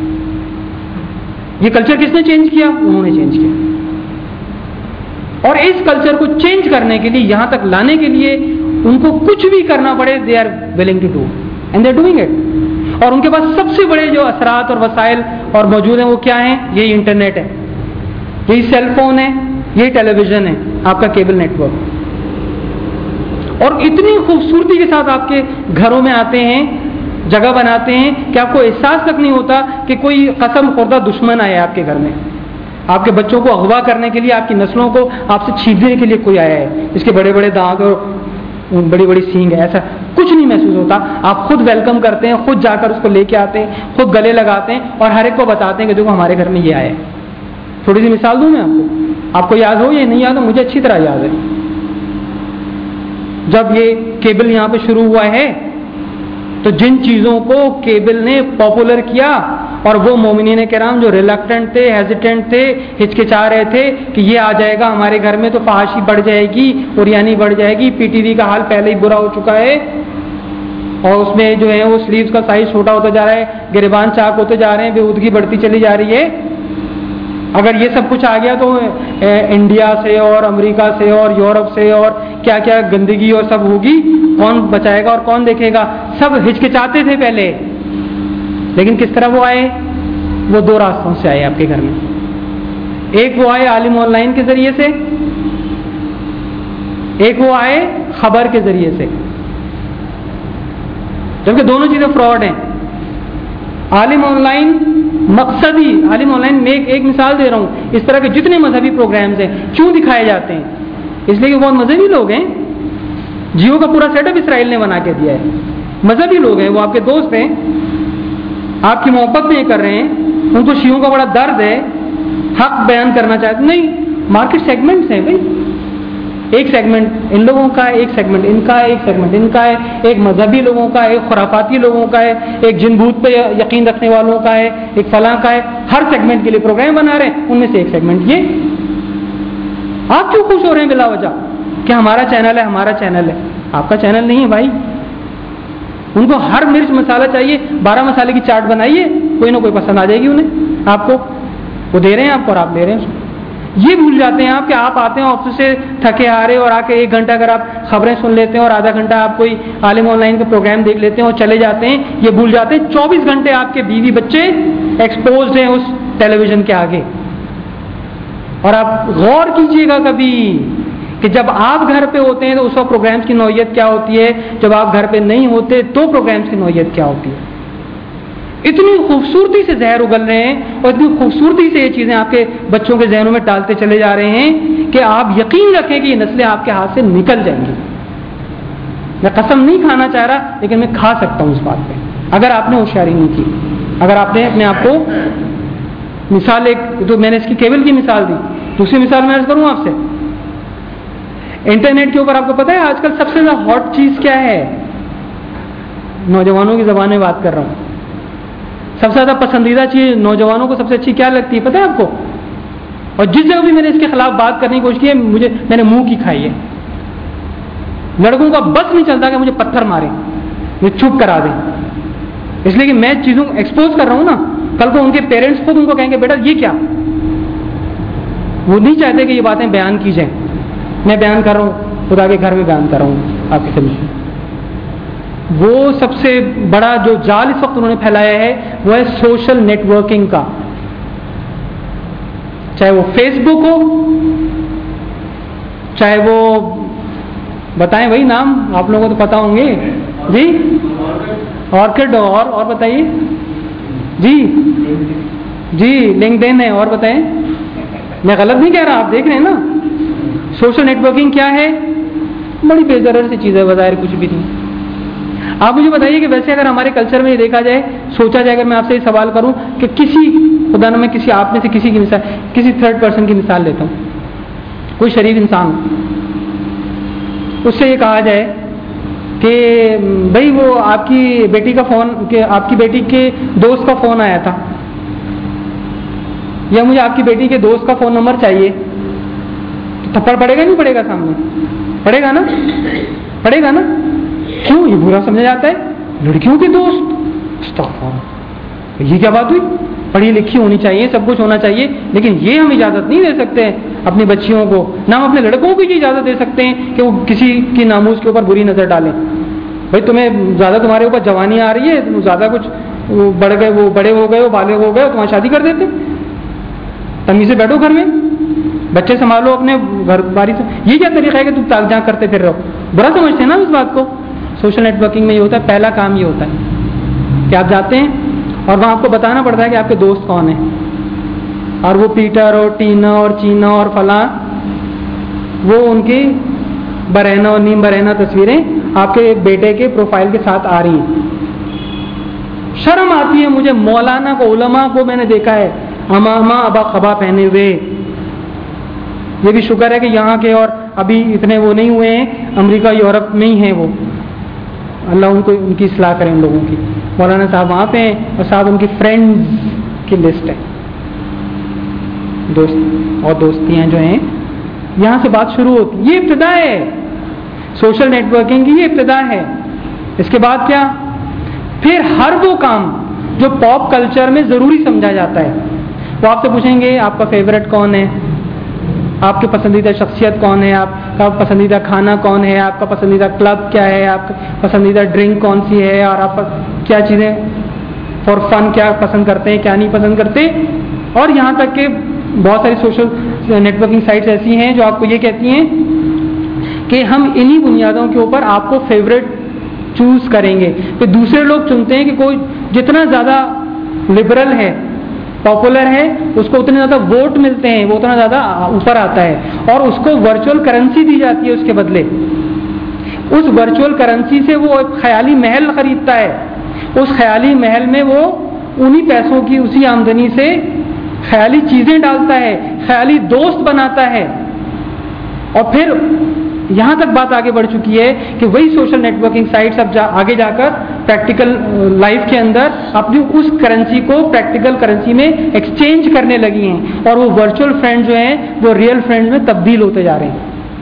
یہ کلچر کس نے چینج کیا؟ انہوں نے چینج کیا. اور اس کلچر کو چینج کرنے کے لیے، یہاں تک لانے کے لیے ان کو کچھ بھی کرنا پڑے، they are willing to do and they are doing it. اور ان کے پاس سب سے بڑے جو اثرات اور وسائل اور موجود ہیں وہ کیا ہیں؟ یہی انٹرنیٹ ہے، یہی سیل فون ہے، یہی ٹیلی ویژن ہے، آپ کا کیبل نیٹ ورک. اور اتنی خوبصورتی کے ساتھ آپ کے گھروں میں آتے ہیں، جگہ بناتے ہیں کہ آپ کو احساس تک نہیں ہوتا کہ کوئی قسم خوردہ دشمن آیا ہے آپ کے گھر میں. آپ کے بچوں کو اغوا کرنے کے لیے، آپ کی نسلوں کو آپ سے چھیننے کے لیے کوئی آیا ہے جس کے بڑے بڑے دانت اور بڑی بڑی سینگ ہے. ایسا کچھ نہیں محسوس ہوتا. آپ خود ویلکم کرتے ہیں، خود جا کر اس کو لے کے آتے ہیں، خود گلے لگاتے ہیں، اور ہر ایک کو بتاتے ہیں کہ دیکھو ہمارے گھر میں یہ آیا ہے. تھوڑی سی مثال دوں میں آپ کو یاد ہو یا نہیں یاد ہو، مجھے اچھی طرح یاد ہے. جب یہ کیبل یہاں پہ شروع ہوا ہے تو جن چیزوں کو کیبل نے پاپولر کیا، اور وہ مومنین کرام جو ریلکٹنٹ تھے، ہیزیٹنٹ تھے، ہچکچا رہے تھے کہ یہ آ جائے گا ہمارے گھر میں تو فحاشی بڑھ جائے گی، اوریانی بڑھ جائے گی، پی ٹی وی کا حال پہلے ہی برا ہو چکا ہے، اور اس میں جو ہے وہ سلیوز کا سائز چھوٹا ہوتا جا رہا ہے، گریبان چاک ہوتے جا رہے ہیں، بےودگی بڑھتی چلی جا رہی ہے. اگر یہ سب کچھ آ گیا تو انڈیا سے اور امریکہ سے اور یورپ سے اور کیا کیا گندگی اور سب ہوگی، کون بچائے گا اور کون دیکھے گا؟ سب ہچکچاتے تھے پہلے، لیکن کس طرح وہ آئے؟ وہ دو راستوں سے آئے آپ کے گھر میں. ایک وہ آئے عالم آن لائن کے ذریعے سے، ایک وہ آئے خبر کے ذریعے سے، جبکہ دونوں چیزیں فراڈ ہیں. عالم on line مقصدی، Alam on line میں ایک مثال دے رہا ہوں، اس طرح کے جتنے مذہبی پروگرامز ہیں کیوں دکھائے جاتے ہیں؟ اس لیے کہ بہت مذہبی لوگ ہیں. جیو کا پورا سیٹ اپ اسرائیل نے بنا کے دیا ہے. مذہبی لوگ ہیں، وہ آپ کے دوست ہیں، آپ کی محبت میں یہ کر رہے ہیں. ان کو شیعوں کا بڑا درد ہے، حق بیان کرنا چاہتے نہیں. مارکیٹ سیگمنٹس ہیں بھائی، ایک سیگمنٹ ان لوگوں کا ہے، ایک سیگمنٹ ان کا ہے، ایک سیگمنٹ ان کا ہے، ایک مذہبی لوگوں کا ہے، ایک خرافاتی لوگوں کا ہے، ایک جن بھوت پہ یقین رکھنے والوں کا ہے، ایک فلاں کا ہے. ہر سیگمنٹ کے لیے پروگرام بنا رہے ہیں، ان میں سے ایک سیگمنٹ یہ. آپ کیوں خوش ہو رہے ہیں بلا وجہ کہ ہمارا چینل ہے، ہمارا چینل ہے؟ آپ کا چینل نہیں ہے بھائی. ان کو ہر مرچ مسالہ چاہیے، 12 مسالے کی چاٹ بنائیے، کوئی نہ کوئی پسند آ جائے گی انہیں. آپ کو وہ دے رہے ہیں آپ کو اور آپ لے رہے ہیں اس کو. یہ بھول جاتے ہیں آپ کہ آپ آتے ہیں آفس سے تھکے آ رہے اور آ کے 1 گھنٹہ اگر آپ خبریں سن لیتے ہیں اور آدھا گھنٹہ آپ کوئی عالم آن لائن کا پروگرام دیکھ لیتے ہیں اور چلے جاتے ہیں. یہ بھول جاتے ہیں 24 گھنٹے آپ کے بیوی بچے ایکسپوزڈ ہیں اس ٹیلی ویژن کے آگے. اور آپ غور کیجئے گا کبھی کہ جب آپ گھر پہ ہوتے ہیں تو اس وقت پروگرامز کی نوعیت کیا ہوتی ہے، جب آپ گھر پہ نہیں ہوتے تو پروگرامز کی نوعیت کیا ہوتی ہے. اتنی خوبصورتی سے زہر اگل رہے ہیں اور اتنی خوبصورتی سے یہ چیزیں آپ کے بچوں کے ذہنوں میں ڈالتے چلے جا رہے ہیں کہ آپ یقین رکھیں کہ یہ نسلیں آپ کے ہاتھ سے نکل جائیں گی. میں قسم نہیں کھانا چاہ رہا، لیکن میں کھا سکتا ہوں اس بات پہ اگر آپ نے ہوشیاری نہیں کی. اگر آپ نے اپنے آپ کو مثال ایک تو میں نے اس کی کیبل کی مثال دی، دوسری مثال میں عرض کروں آپ سے، انٹرنیٹ کے اوپر آپ کو پتہ ہے آج کل سب سے زیادہ ہاٹ چیز کیا ہے؟ نوجوانوں کی زبان میں بات کر رہا ہوں، سب سے زیادہ پسندیدہ چیز نوجوانوں کو سب سے اچھی کیا لگتی ہے پتہ ہے آپ کو؟ اور جس جگہ بھی میں نے اس کے خلاف بات کرنے کی کوشش کی ہے میں نے منہ کی کھائی ہے۔ لڑکوں کا بس نہیں چلتا کہ مجھے پتھر ماریں، مجھے چپ کرا دیں، اس لیے کہ میں چیزوں کو ایکسپوز کر رہا ہوں نا، کل کو ان کے پیرنٹس خود ان کو کہیں گے بیٹا یہ کیا، وہ نہیں چاہتے کہ یہ باتیں بیان کی جائیں۔ میں بیان کر رہا ہوں، خدا کے گھر میں بیان کر رہا ہوں آپ کے سامنے۔ وہ سب سے بڑا جو جال اس وقت انہوں نے پھیلایا ہے وہ ہے سوشل نیٹ ورکنگ کا، چاہے وہ فیس بک ہو، چاہے وہ بتائیں وہی نام آپ لوگوں کو تو پتا ہوں گے جی، آرکڈ اور بتائیے جی لنکڈ ان ہے، اور بتائیں، میں غلط نہیں کہہ رہا، آپ دیکھ رہے ہیں نا۔ سوشل نیٹ ورکنگ کیا ہے؟ بڑی بے ضرر سی چیز ہے، بظاہر کچھ بھی نہیں۔ آپ مجھے بتائیے کہ ویسے اگر ہمارے کلچر میں یہ دیکھا جائے، سوچا جائے، اگر میں آپ سے یہ سوال کروں کہ کسی خدا نہ میں کسی آپ میں سے کسی کی مثال، کسی تھرڈ پرسن کی مثال لیتا ہوں، کوئی شریف انسان، اس سے یہ کہا جائے کہ بھائی وہ آپ کی بیٹی کا فون، کہ آپ کی بیٹی کے دوست کا فون آیا تھا، یا مجھے آپ کی بیٹی کے دوست کا فون نمبر چاہیے، تو تھپڑ پڑے گا نہیں پڑے گا؟ سامنے پڑے گا نا، پڑے گا نا؟ کیوں؟ یہ برا سمجھا جاتا ہے، لڑکیوں کے دوست، استغفر، یہ کیا بات ہوئی؟ پڑھی لکھی ہونی چاہیے، سب کچھ ہونا چاہیے، لیکن یہ ہم اجازت نہیں دے سکتے ہیں اپنی بچیوں کو، نہ ہم اپنے لڑکوں کو یہ اجازت دے سکتے ہیں کہ وہ کسی کی ناموس کے اوپر بری نظر ڈالیں۔ بھائی تمہیں زیادہ، تمہارے اوپر جوانی آ رہی ہے، تم زیادہ کچھ بڑھ گئے، وہ بڑے ہو گئے، وہ بالغ ہو گئے، تمہاری شادی کر دیتے، تمیز سے بیٹھو گھر میں، بچے سنبھالو اپنے گھر باری سے۔ یہ کیا طریقہ ہے کہ تم تاک جھانک کرتے پھر رہو؟ برا سمجھتے ہیں نا اس بات کو۔ سوشل نیٹ ورکنگ میں یہ ہوتا ہے، پہلا کام یہ ہوتا ہے کہ آپ جاتے ہیں اور وہاں آپ کو بتانا پڑتا ہے کہ آپ کے دوست کون ہیں، اور وہ پیٹر اور ٹینا اور چینا اور فلاں، وہ ان کی برہنہ اور نیم برہنہ تصویریں آپ کے بیٹے کے پروفائل کے ساتھ آ رہی ہیں۔ شرم آتی ہے مجھے، مولانا کو، علماء کو میں نے دیکھا ہے امامہ ابا قبا پہنے ہوئے۔ یہ بھی شکر ہے کہ یہاں کے اور ابھی اتنے وہ نہیں ہوئے ہیں، امریکہ یورپ میں ہی ہیں وہ، اللہ ان کو ان کی اصلاح کریں ان لوگوں کی۔ مولانا صاحب وہاں پہ ہیں اور ساتھ ان کی فرینڈز کی لسٹ ہے، دوست اور دوستیاں جو ہیں، یہاں سے بات شروع ہوتی ہے۔ یہ ابتدا ہے سوشل نیٹ ورکنگ کی، یہ ابتدا ہے۔ اس کے بعد کیا؟ پھر ہر وہ کام جو پاپ کلچر میں ضروری سمجھا جاتا ہے، وہ آپ سے پوچھیں گے آپ کا فیوریٹ کون ہے، آپ کی پسندیدہ شخصیت کون ہے، آپ کا پسندیدہ کھانا کون ہے، آپ کا پسندیدہ کلب کیا ہے، آپ کا پسندیدہ ڈرنک کون سی ہے، اور آپ کیا چیزیں فار فن کیا پسند کرتے ہیں، کیا نہیں پسند کرتے۔ اور یہاں تک کہ بہت ساری سوشل نیٹ ورکنگ سائٹس ایسی ہیں جو آپ کو یہ کہتی ہیں کہ ہم انہی بنیادوں کے اوپر آپ کو فیوریٹ چوز کریں گے۔ پھر دوسرے لوگ چنتے ہیں کہ کوئی جتنا زیادہ لبرل ہے، پاپولر ہے، اس کو اتنے زیادہ ووٹ ملتے ہیں، وہ اتنا زیادہ اوپر آتا ہے، اور اس کو ورچوئل کرنسی دی جاتی ہے اس کے بدلے۔ اس ورچوئل کرنسی سے وہ ایک خیالی محل خریدتا ہے، اس خیالی محل میں وہ انہی پیسوں کی، اسی آمدنی سے خیالی چیزیں ڈالتا ہے، خیالی دوست بناتا ہے، اور پھر یہاں تک بات آگے بڑھ چکی ہے کہ وہی سوشل نیٹ ورکنگ سائٹس اب آگے جا کر پریکٹیکل لائف کے اندر اپنی اس کرنسی کو پریکٹیکل کرنسی میں ایکسچینج کرنے لگی ہیں، اور وہ ورچوئل فرینڈ جو ہیں وہ ریئل فرینڈ میں تبدیل ہوتے جا رہے ہیں۔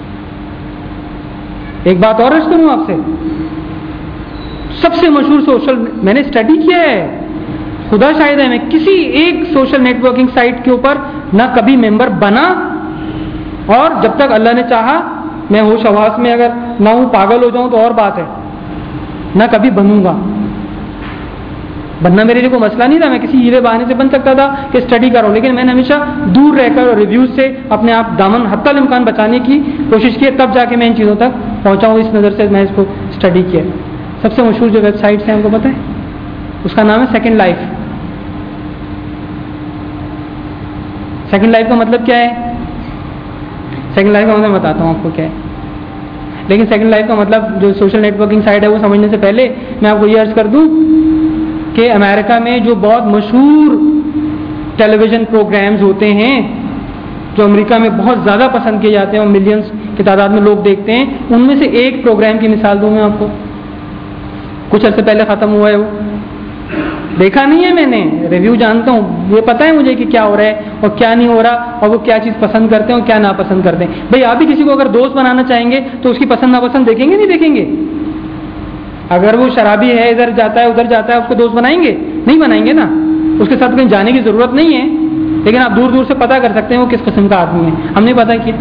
ایک بات اور عرض کروں آپ سے، سب سے مشہور سوشل، میں نے اسٹڈی کیا ہے، خدا شاہد ہے، میں کسی ایک سوشل نیٹ ورکنگ سائٹ کے اوپر نہ کبھی ممبر بنا، اور جب تک اللہ نے چاہا میں ہوش حواس میں اگر نہ ہوں، پاگل ہو جاؤں تو اور بات ہے، نہ کبھی بنوں گا۔ بننا میرے لیے کوئی مسئلہ نہیں تھا، میں کسی ہیرے بہانے سے بن سکتا تھا کہ اسٹڈی کروں، لیکن میں نے ہمیشہ دور رہ کر ریویوز سے اپنے آپ دامن حتی الامکان بچانے کی کوشش کی، تب جا کے میں ان چیزوں تک پہنچا ہوں۔ اس نظر سے میں اس کو اسٹڈی کیا۔ سب سے مشہور جو ویب سائٹس ہیں ہم کو پتہ ہے، اس کا نام ہے سیکنڈ لائف۔ سیکنڈ لائف کا مطلب کیا ہے؟ سیکنڈ لائف کا مطلب میں بتاتا ہوں آپ کو کیا ہے، لیکن سیکنڈ لائف کا مطلب جو سوشل نیٹ ورکنگ سائٹ ہے وہ سمجھنے سے پہلے میں آپ کو یہ عرض کر دوں کہ امریکہ میں جو بہت مشہور ٹیلی ویژن پروگرامز ہوتے ہیں جو امریکہ میں بہت زیادہ پسند کیے جاتے ہیں اور ملینز کی تعداد میں لوگ دیکھتے ہیں، ان میں سے ایک پروگرام کی مثال دوں میں آپ کو، کچھ عرصے پہلے ختم ہوا ہے، وہ دیکھا نہیں ہے میں نے، ریویو جانتا ہوں، یہ پتہ ہے مجھے کہ کیا ہو رہا ہے اور کیا نہیں ہو رہا، اور وہ کیا چیز پسند کرتے ہیں اور کیا ناپسند کرتے ہیں۔ بھئی آپ بھی کسی کو اگر دوست بنانا چاہیں گے تو اس کی پسند ناپسند دیکھیں گے نہیں دیکھیں گے؟ اگر وہ شرابی ہے، ادھر جاتا ہے ادھر جاتا ہے، اس کو دوست بنائیں گے؟ نہیں بنائیں گے نا، اس کے ساتھ کہیں جانے کی ضرورت نہیں ہے، لیکن آپ دور دور سے پتہ کر سکتے ہیں وہ کس قسم کا آدمی ہے، ہم نے پتہ کیا۔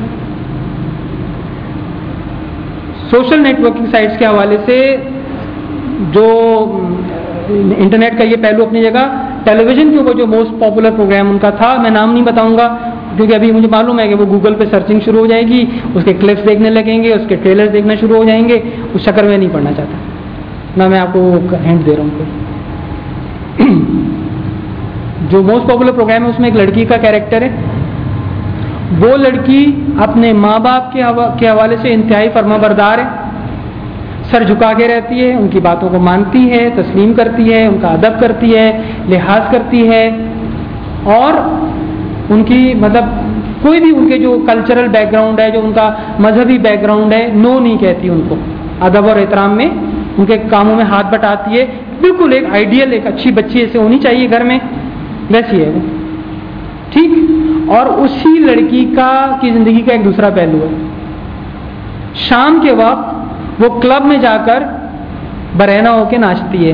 سوشل نیٹ ورکنگ سائٹس کے حوالے سے جو انٹرنیٹ کا یہ پہلو اپنی جگہ، ٹیلی ویژن کے اوپر جو موسٹ پاپولر پروگرام ان کا تھا، میں نام نہیں بتاؤں گا کیونکہ ابھی مجھے معلوم ہے کہ وہ گوگل پہ سرچنگ شروع ہو جائے گی، اس کے کلپس دیکھنے لگیں گے، اس کے ٹریلر دیکھنا شروع ہو جائیں گے، اس چکر میں نہیں پڑھنا چاہتا، نہ میں آپ کو ہنٹ دے رہا ہوں کوئی۔ جو موسٹ پاپولر پروگرام ہے اس میں ایک لڑکی کا کیریکٹر ہے، وہ لڑکی اپنے ماں باپ کے حوالے سے انتہائی فرما بردار ہے، سر جھکا کے رہتی ہے، ان کی باتوں کو مانتی ہے، تسلیم کرتی ہے، ان کا ادب کرتی ہے، لحاظ کرتی ہے، اور ان کی مطلب کوئی بھی ان کے جو کلچرل بیک گراؤنڈ ہے، جو ان کا مذہبی بیک گراؤنڈ ہے، نو نہیں کہتی ان کو، ادب اور احترام میں ان کے کاموں میں ہاتھ بٹاتی ہے، بالکل ایک آئیڈیل ایک اچھی بچی ایسے ہونی چاہیے گھر میں، ویسی ہے وہ، ٹھیک۔ اور اسی لڑکی کی زندگی کا ایک دوسرا پہلو ہے، شام کے وقت وہ کلب میں جا کر برہنہ ہو کے ناچتی ہے،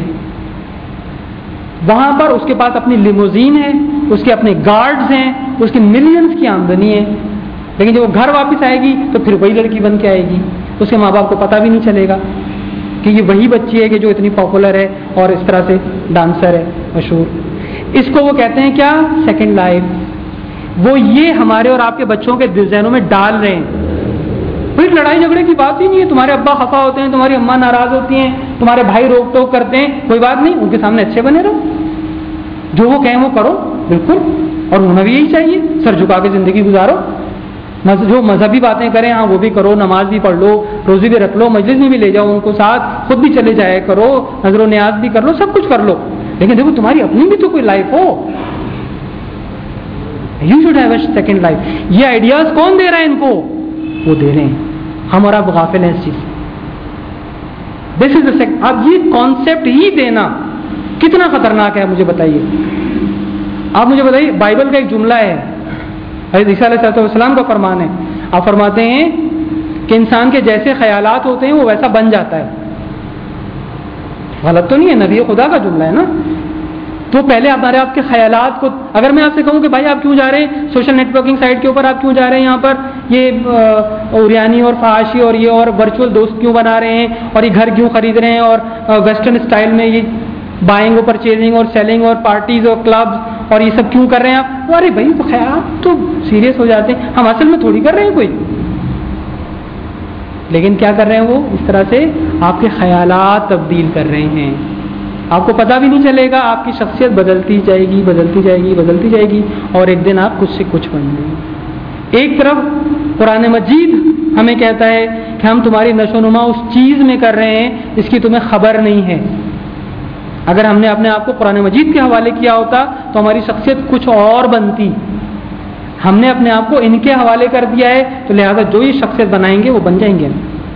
وہاں پر اس کے پاس اپنی لیموزین ہے، اس کے اپنے گارڈز ہیں، اس کی ملینز کی آمدنی ہے، لیکن جب وہ گھر واپس آئے گی تو پھر وہی لڑکی بن کے آئے گی، اس کے ماں باپ کو پتہ بھی نہیں چلے گا کہ یہ وہی بچی ہے کہ جو اتنی پاپولر ہے اور اس طرح سے ڈانسر ہے مشہور۔ اس کو وہ کہتے ہیں کیا؟ Second life. وہ یہ ہمارے اور آپ کے بچوں کے ذہنوں میں ڈال رہے ہیں، پھر لڑائی جھگڑے کی بات ہی نہیں ہے، تمہارے ابا خفا ہوتے ہیں، تمہاری اماں ناراض ہوتی ہیں، تمہارے بھائی روک ٹوک کرتے ہیں، کوئی بات نہیں، ان کے سامنے اچھے بنے رہو، جو وہ کہیں وہ کرو، بالکل، اور ہونا بھی یہی چاہیے، سر جھکا کے زندگی گزارو، جو مذہبی باتیں کریں ہاں وہ بھی کرو، نماز بھی پڑھ لو، روزی بھی رکھ لو، مجلس میں بھی لے جاؤ ان کو ساتھ، خود بھی چلے جایا کرو، نظر و نیاز بھی کر لو، سب کچھ کر لو، لیکن دیکھو تمہاری اپنی بھی تو کوئی لائف ہو، you should have a second life. یہ آئیڈیاز کون دے رہا ہے ان کو؟ وہ دے رہے ہیں، ہم اور آپ غافل ہیں اس چیز سے۔ دس از دا اب یہ کانسیپٹ ہی دینا کتنا خطرناک ہے مجھے بتائیے، آپ مجھے بتائیے۔ بائبل کا ایک جملہ ہے، حضرت عیسیٰ علیہ السلام کا فرمان ہے، آپ فرماتے ہیں کہ انسان کے جیسے خیالات ہوتے ہیں وہ ویسا بن جاتا ہے۔ غلط تو نہیں ہے، نبی خدا کا جملہ ہے نا۔ تو پہلے ہمارے آپ کے خیالات کو، اگر میں آپ سے کہوں کہ بھائی آپ کیوں جا رہے ہیں سوشل نیٹ ورکنگ سائٹ کے اوپر، آپ کیوں جا رہے ہیں یہاں پر یہ اوریانی اور فحاشی اور یہ اور ورچوئل دوست کیوں بنا رہے ہیں، اور یہ گھر کیوں خرید رہے ہیں، اور ویسٹرن اسٹائل میں یہ بائنگ اور پرچیزنگ اور سیلنگ اور پارٹیز اور کلبز اور یہ سب کیوں کر رہے ہیں آپ؟ ارے بھائی تو خیالات تو سیریس ہو جاتے ہیں، ہم اصل میں تھوڑی کر رہے ہیں کوئی، لیکن کیا کر رہے ہیں وہ اس طرح سے آپ کے خیالات تبدیل کر رہے ہیں، آپ کو پتہ بھی نہیں چلے گا، آپ کی شخصیت بدلتی جائے گی بدلتی جائے گی بدلتی جائے گی، اور ایک دن آپ کچھ سے کچھ بن جائیں گے۔ ایک طرف قرآن مجید ہمیں کہتا ہے کہ ہم تمہاری نشو و نما اس چیز میں کر رہے ہیں جس کی تمہیں خبر نہیں ہے۔ اگر ہم نے اپنے آپ کو قرآن مجید کے حوالے کیا ہوتا تو ہماری شخصیت کچھ اور بنتی، ہم نے اپنے آپ کو ان کے حوالے کر دیا ہے، تو لہذا جو یہ شخصیت بنائیں گے وہ بن جائیں گے۔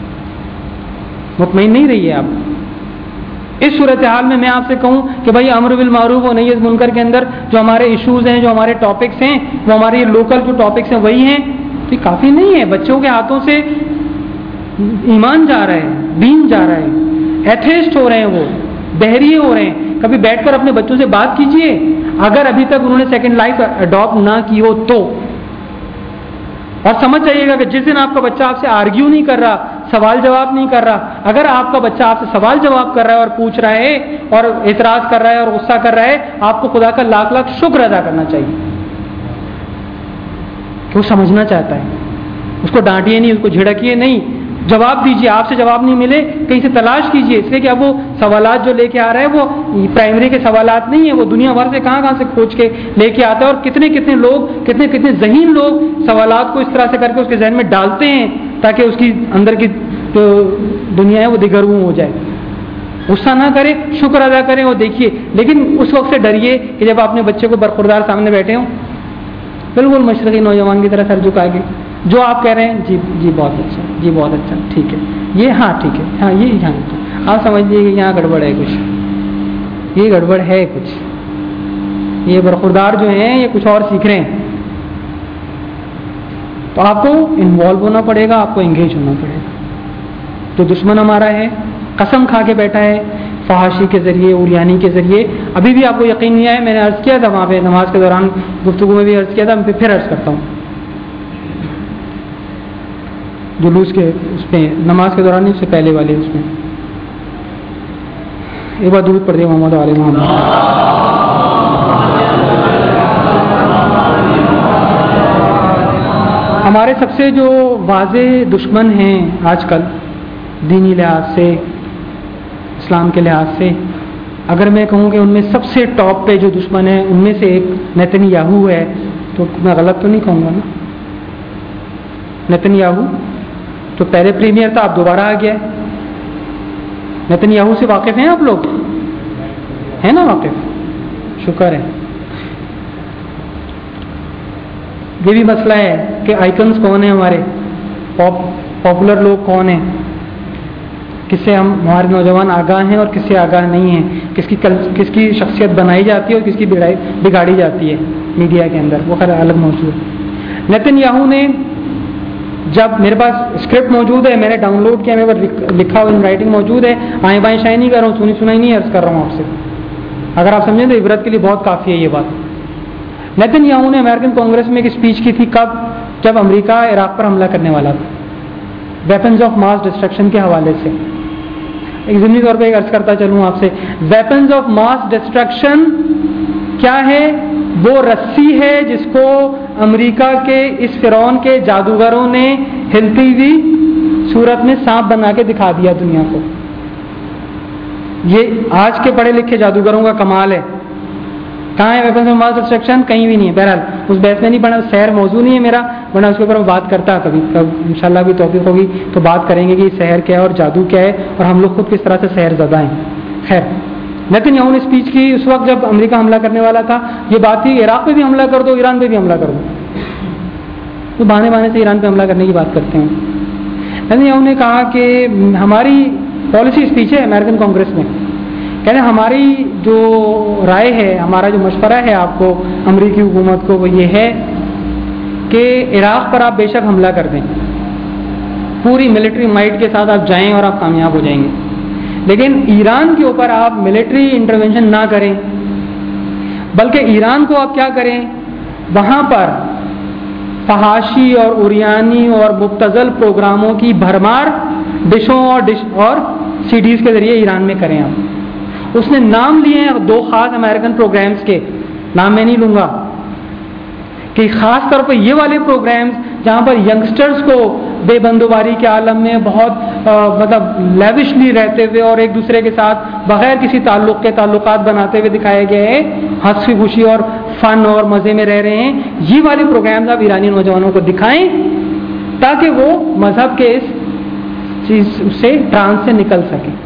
مطمئن نہیں رہیے آپ۔ اس صورتحال میں آپ سے کہوں کہ بھائی امر بالمعروف و نہی عن المنکر کے اندر جو ہمارے ایشوز ہیں، جو ہمارے ٹاپکس ہیں، وہ ہمارے یہ لوکل جو ٹاپکس ہیں وہی ہیں، تو یہ کافی نہیں ہے۔ بچوں کے ہاتھوں سے ایمان جا رہا ہے، دین جا رہا ہے، ایتھیسٹ ہو رہے ہیں، وہ بحریے ہو رہے ہیں۔ کبھی بیٹھ کر اپنے بچوں سے بات کیجئے، اگر ابھی تک انہوں نے سیکنڈ لائف اڈاپٹ نہ کی ہو تو، اور سمجھ جائیے گا کہ جس دن آپ کا بچہ آپ سے آرگیو نہیں کر رہا، سوال جواب نہیں کر رہا، اگر آپ کا بچہ آپ سے سوال جواب کر رہا ہے اور پوچھ رہا ہے اور اعتراض کر رہا ہے اور غصہ کر رہا ہے، آپ کو خدا کا لاکھ لاکھ شکر ادا کرنا چاہیے کہ وہ سمجھنا چاہتا ہے۔ اس کو ڈانٹیے نہیں، اس کو جھڑکیے نہیں، جواب دیجیے۔ آپ سے جواب نہیں ملے کہیں سے تلاش کیجیے، اس لیے کہ اب وہ سوالات جو لے کے آ رہا ہے وہ پرائمری کے سوالات نہیں ہیں، وہ دنیا بھر سے کہاں سے کھوج کے لے کے آتا ہے، اور کتنے لوگ کتنے ذہین لوگ سوالات کو اس طرح سے کر کے اس کے ذہن میں ڈالتے ہیں تاکہ اس کی اندر کی جو دنیا ہے وہ دیگروں ہو جائے۔ غصہ نہ کریں، شکر ادا کریں اور دیکھیے، لیکن اس وقت سے ڈریے کہ جب اپنے بچے کو برخوردار سامنے بیٹھے ہوں بالکل مشرقی نوجوان کی طرح سر جھکا کے جو آپ کہہ رہے ہیں جی جی بہت اچھا، جی بہت اچھا، ٹھیک ہے، یہ ہاں ٹھیک ہے، ہاں یہ یہاں آپ سمجھ لیجیے کہ یہاں گڑبڑ ہے کچھ، یہ گڑبڑ ہے کچھ، یہ برخوردار جو ہیں یہ کچھ اور سیکھ رہے ہیں. تو آپ کو انوالو ہونا پڑے گا، آپ کو انگیج ہونا پڑے گا. جو دشمن ہمارا ہے قسم کھا کے بیٹھا ہے فحاشی کے ذریعے، اوریانی کے ذریعے، ابھی بھی آپ کو یقین نہیں آیا، میں نے عرض کیا تھا وہاں پہ نماز کے دوران گفتگو میں بھی عرض کیا تھا، پھر عرض کرتا ہوں جلوس کے اس پہ نماز کے دوران نہیں، اس سے پہلے والے اس میں ایک بار درود پڑھ دیں محمد علیہ محمد. ہمارے سب سے جو واضح دشمن ہیں آج کل دینی لحاظ سے، اسلام کے لحاظ سے، اگر میں کہوں کہ ان میں سب سے ٹاپ پہ جو دشمن ہے ان میں سے ایک نیتن یاہو ہے، تو میں غلط تو نہیں کہوں گا نا؟ نیتن یاہو تو پہلے پریمیئر تھا، اب دوبارہ آ گیا ہے. نیتن یاہو سے واقف ہیں آپ لوگ؟ ہیں نا واقف؟ شکر ہے. یہ بھی مسئلہ ہے کہ آئیکنز کون ہیں ہمارے، پاپولر لوگ کون ہیں، کس سے ہمارے نوجوان آگاہ ہیں اور کس سے آگاہ نہیں ہیں، کس کی شخصیت بنائی جاتی ہے اور کس کی بگاڑی جاتی ہے میڈیا کے اندر، وہ خیر الگ موضوع ہے. نیتن یاہو نے جب میرے پاس اسکرپٹ موجود ہے، میں نے ڈاؤن لوڈ کیا، میرے پاس لکھا ہوا ان رائٹنگ موجود ہے، آئیں بائیں شائیں نہیں کر رہا ہوں، سنی سنائی نہیں عرض کر رہا ہوں آپ سے. اگر آپ سمجھیں تو عبرت کے لیے بہت کافی ہے یہ بات. نیتن یاہو نے امریکن کانگریس میں ایک اسپیچ کی تھی، کب؟ جب امریکہ عراق پر حملہ کرنے والا تھا، ویپنز آف ماس ڈسٹرکشن کے حوالے سے. ایک ضمنی طور پہ عرض کرتا چلوں آپ سے، ویپنز آف ماس ڈسٹرکشن کیا ہے؟ وہ رسی ہے جس کو امریکہ کے اس فرعون کے جادوگروں نے ہلتی ہوئی صورت میں سانپ بنا کے دکھا دیا دنیا کو. یہ آج کے پڑھے لکھے جادوگروں کا کمال ہے. کہاں ہے ویپنز آف ماس ڈسٹرکشن؟ کہیں بھی نہیں ہے. بہرحال اس بحث میں نہیں پڑھا، سحر موضوع نہیں ہے میرا، ورنہ اس کے اوپر میں بات کرتا کبھی انشاءاللہ بھی توفیق ہوگی تو بات کریں گے کہ سحر کیا ہے اور جادو کیا ہے اور ہم لوگ خود کس طرح سے سحر زدہ ہیں. خیر، نیتن یاہو نے اسپیچ کی اس وقت جب امریکہ حملہ کرنے والا تھا. یہ بات تھی عراق پہ بھی حملہ کر دو، ایران پہ بھی حملہ کر دو، تو بہانے بہانے سے ایران پہ حملہ کرنے کی بات کرتے ہیں. نیتن یاہو نے کہا کہ ہماری پالیسی اسپیچ ہے امریکن کانگریس میں، کہتے ہیں ہماری جو رائے ہے، ہمارا جو مشورہ ہے آپ کو امریکی حکومت کو، وہ یہ ہے کہ عراق پر آپ بے شک حملہ کر دیں، پوری ملٹری مائٹ کے ساتھ آپ جائیں اور آپ کامیاب ہو جائیں گے، لیکن ایران کے اوپر آپ ملٹری انٹرونشن نہ کریں، بلکہ ایران کو آپ کیا کریں، وہاں پر فحاشی اور اوریانی اور مبتذل پروگراموں کی بھرمار ڈشوں اور سی ڈیز کے ذریعے ایران میں کریں. آپ اس نے نام لیے ہیں دو خاص امریکن پروگرامز کے، نام میں نہیں لوں گا، کہ خاص طور پر یہ والے پروگرامز جہاں پر ینگسٹرز کو بے بندوباری کے عالم میں بہت لیوشلی رہتے ہوئے اور ایک دوسرے کے ساتھ بغیر کسی تعلق کے تعلقات بناتے ہوئے دکھائے گئے ہیں، ہنسی خوشی اور فن اور مزے میں رہ رہے ہیں. یہ والے پروگرامز آپ ایرانی نوجوانوں کو دکھائیں تاکہ وہ مذہب کے اس چیز سے ٹرانس سے نکل سکیں.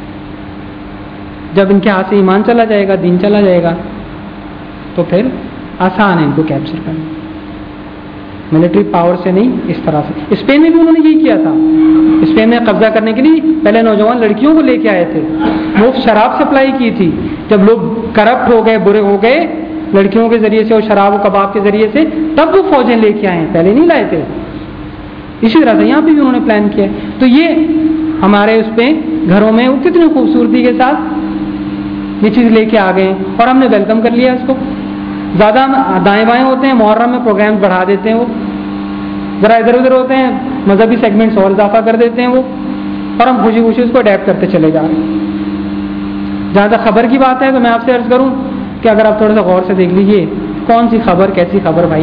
جب ان کے ہاتھ سے ایمان چلا جائے گا، دین چلا جائے گا، تو پھر آسان ہے ان کو کیپچر کرنا، ملٹری پاور سے نہیں، اس طرح سے. اسپین میں بھی انہوں نے یہی کیا تھا. اسپین میں قبضہ کرنے کے لیے پہلے نوجوان لڑکیوں کو لے کے آئے تھے، وہ شراب سپلائی کی تھی. جب لوگ کرپٹ ہو گئے، برے ہو گئے لڑکیوں کے ذریعے سے اور شراب و کباب کے ذریعے سے، تب وہ فوجیں لے کے آئے، پہلے نہیں لائے تھے. اسی طرح سے یہاں پہ بھی انہوں نے پلان کیا. تو یہ ہمارے اس پہ گھروں میں وہ کتنی خوبصورتی کے ساتھ یہ چیز لے کے آ گئے اور ہم نے ویلکم کر لیا اس کو. زیادہ دائیں بائیں ہوتے ہیں، محرم میں پروگرام بڑھا دیتے ہیں، وہ ذرا ادھر ادھر ہوتے ہیں، مذہبی سیگمنٹس اور اضافہ کر دیتے ہیں وہ، اور ہم خوشی خوشی اس کو اڈیپٹ کرتے چلے جا رہے ہیں. جہاں تک خبر کی بات ہے تو میں آپ سے عرض کروں کہ اگر آپ تھوڑا سا غور سے دیکھ لیجئے کون سی خبر، کیسی خبر بھائی.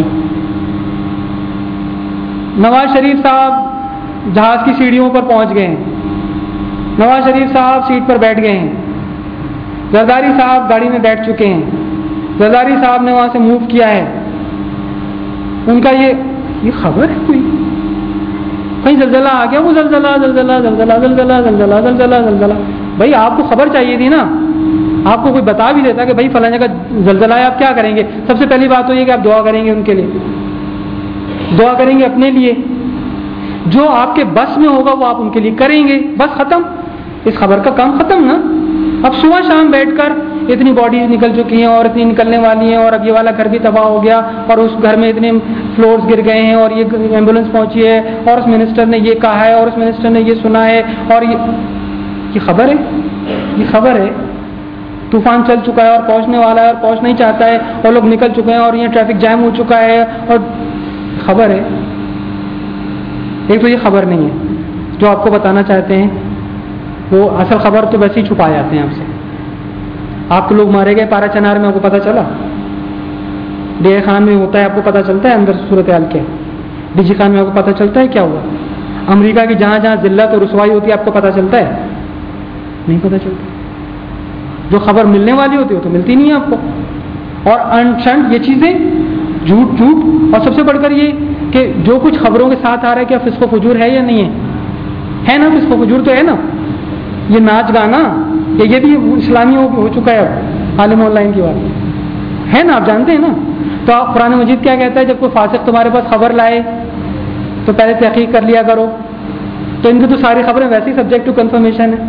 نواز شریف صاحب جہاز کی سیڑھیوں پر پہنچ گئے ہیں، نواز شریف صاحب سیٹ پر بیٹھ گئے ہیں، زرداری صاحب گاڑی میں بیٹھ چکے ہیں، زرداری صاحب نے وہاں سے موو کیا ہے. ان کا یہ خبر ہے کوئی؟ کہیں زلزلہ آ گیا، وہ زلزلہ زلزلہ زلزلہ زلزلہ زلزلہ زلزلہ زلزلہ. بھائی آپ کو خبر چاہیے تھی نا، آپ کو کوئی بتا بھی دیتا کہ بھائی فلاں جگہ زلزلہ ہے، آپ کیا کریں گے؟ سب سے پہلی بات تو یہ کہ آپ دعا کریں گے، ان کے لیے دعا کریں گے، اپنے لیے جو آپ کے بس میں ہوگا وہ آپ ان کے لیے کریں گے، بس ختم، اس خبر کا کام ختم نا۔ اب صبح شام بیٹھ کر اتنی باڈیز نکل چکی ہیں اور اتنی نکلنے والی ہیں، اور اب یہ والا گھر بھی تباہ ہو گیا، اور اس گھر میں اتنے فلورز گر گئے ہیں، اور یہ ایمبولینس پہنچی ہے، اور اس منسٹر نے یہ کہا ہے، اور اس منسٹر نے یہ سنا ہے، اور یہ خبر ہے، یہ خبر ہے۔ طوفان چل چکا ہے اور پہنچنے والا ہے اور پہنچ نہیں چاہتا ہے، اور لوگ نکل چکے ہیں، اور یہ ٹریفک جام ہو چکا ہے، اور خبر ہے۔ ایک تو یہ خبر نہیں ہے جو آپ کو بتانا چاہتے ہیں، وہ اصل خبر تو ویسے ہی چھپا جاتے ہیں آپ سے۔ آپ کے لوگ مارے گئے پارا چنار میں، آپ کو پتہ چلا؟ ڈی اے خان میں ہوتا ہے، آپ کو پتہ چلتا ہے اندر صورتحال کیا ہے؟ ڈی جی خان میں آپ کو پتہ چلتا ہے کیا ہوا؟ امریکہ کی جہاں جہاں ذلت اور رسوائی ہوتی ہے آپ کو پتہ چلتا ہے؟ نہیں پتہ چلتا۔ جو خبر ملنے والی ہوتی ہے وہ تو ملتی نہیں ہے آپ کو، اور انشنٹ یہ چیزیں جھوٹ، اور سب سے بڑھ کر یہ کہ جو کچھ خبروں کے ساتھ آ رہا ہے کیا فسق و فجور ہے یا نہیں ہے نا؟ فسق و فجور تو ہے نا، یہ ناچ گانا یہ بھی اسلامی ہو چکا ہے اب، عالم آن لائن کی بات ہے نا، آپ جانتے ہیں نا۔ تو آپ قرآن مجید کیا کہتا ہے؟ جب کوئی فاسق تمہارے پاس خبر لائے تو پہلے تحقیق کر لیا کرو۔ تو ان کی تو ساری خبریں ویسے ہی سبجیکٹ ٹو کنفرمیشن ہے،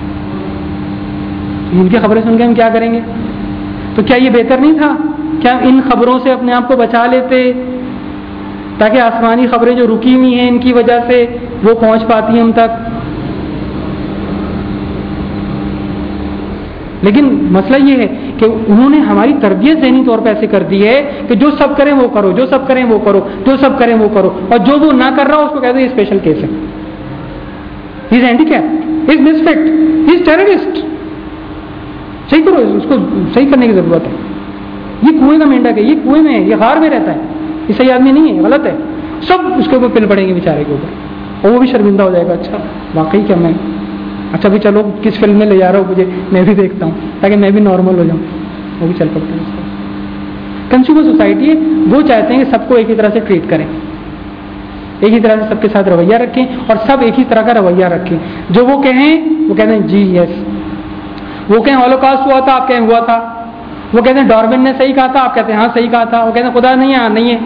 ان کی خبریں سن کے ہم کیا کریں گے؟ تو کیا یہ بہتر نہیں تھا کیا ان خبروں سے اپنے آپ کو بچا لیتے، تاکہ آسمانی خبریں جو رکی ہوئی ہیں ان کی وجہ سے وہ پہنچ پاتی ہیں ہم تک؟ لیکن مسئلہ یہ ہے کہ انہوں نے ہماری تربیت ذہنی طور پہ ایسے کر دی ہے کہ جو سب کریں وہ کرو، جو سب کریں وہ کرو، جو سب کریں وہ کرو، اور جو وہ نہ کر رہا اس کو کہتے ہیں یہ اسپیشل کیس ہے، he is handicap, he is misfit, he is terrorist. صحیح کرو، اس کو صحیح کرنے کی ضرورت ہے۔ یہ کنویں کا مینڈک ہے، یہ کنویں میں ہے، یہ غار میں رہتا ہے، یہ صحیح آدمی نہیں ہے، غلط ہے۔ سب اس کے اوپر پل پڑیں گے بیچارے کے اوپر، اور وہ بھی شرمندہ ہو جائے گا، اچھا واقعی کیا میں، اچھا بھی چلو کس فلم میں لے جا رہا ہوں مجھے، میں بھی دیکھتا ہوں تاکہ میں بھی نارمل ہو جاؤں، وہ بھی چل پڑتا ہے۔ کنزیومر سوسائٹی ہے، وہ چاہتے ہیں کہ سب کو ایک ہی طرح سے ٹریٹ کریں، ایک ہی طرح سے سب کے ساتھ رویہ رکھیں، اور سب ایک ہی طرح کا رویہ رکھیں۔ جو وہ کہیں وہ کہتے ہیں جی یس، وہ کہیں ہولوکاسٹ ہوا تھا، آپ کہیں ہوا تھا، وہ کہتے ہیں ڈارون نے صحیح کہا تھا، آپ کہتے ہیں ہاں صحیح کہا تھا، وہ کہتے ہیں خدا نہیں ہے، ہاں نہیں ہے،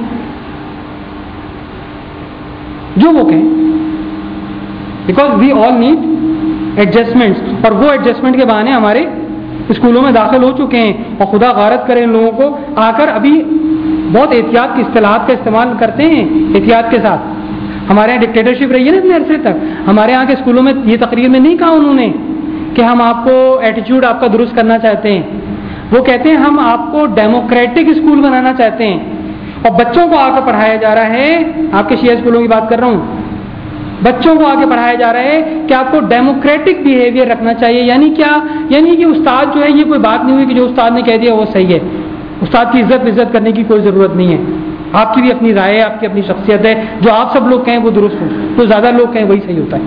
جو وہ کہیں، because we all need adjustments, اور وہ ایڈجسٹمنٹ کے بہانے ہمارے اسکولوں میں داخل ہو چکے ہیں، اور خدا غارت کرے ان لوگوں کو آ کر ابھی بہت احتیاط کی اصطلاحات کا استعمال کرتے ہیں، احتیاط کے ساتھ۔ ہمارے یہاں ڈکٹیٹرشپ رہی ہے نا اتنے عرصے تک، ہمارے یہاں کے اسکولوں میں یہ تقریر میں نہیں کہا انہوں نے کہ ہم آپ کو ایٹیچیوڈ آپ کا درست کرنا چاہتے ہیں، وہ کہتے ہیں ہم آپ کو ڈیموکریٹک اسکول بنانا چاہتے ہیں، اور بچوں کو آ کر پڑھایا جا رہا ہے، آپ کے شیعہ اسکولوں کی بات کر رہا ہوں، بچوں کو آگے پڑھایا جا رہا ہے کہ آپ کو ڈیموکریٹک بیہیویئر رکھنا چاہیے۔ یعنی کیا؟ یعنی کہ استاد جو ہے، یہ کوئی بات نہیں ہوئی کہ جو استاد نے کہہ دیا وہ صحیح ہے، استاد کی عزت کرنے کی کوئی ضرورت نہیں ہے، آپ کی بھی اپنی رائے ہے، آپ کی اپنی شخصیت ہے، جو آپ سب لوگ کہیں وہ درست ہو، تو زیادہ لوگ کہیں وہی صحیح ہوتا ہے۔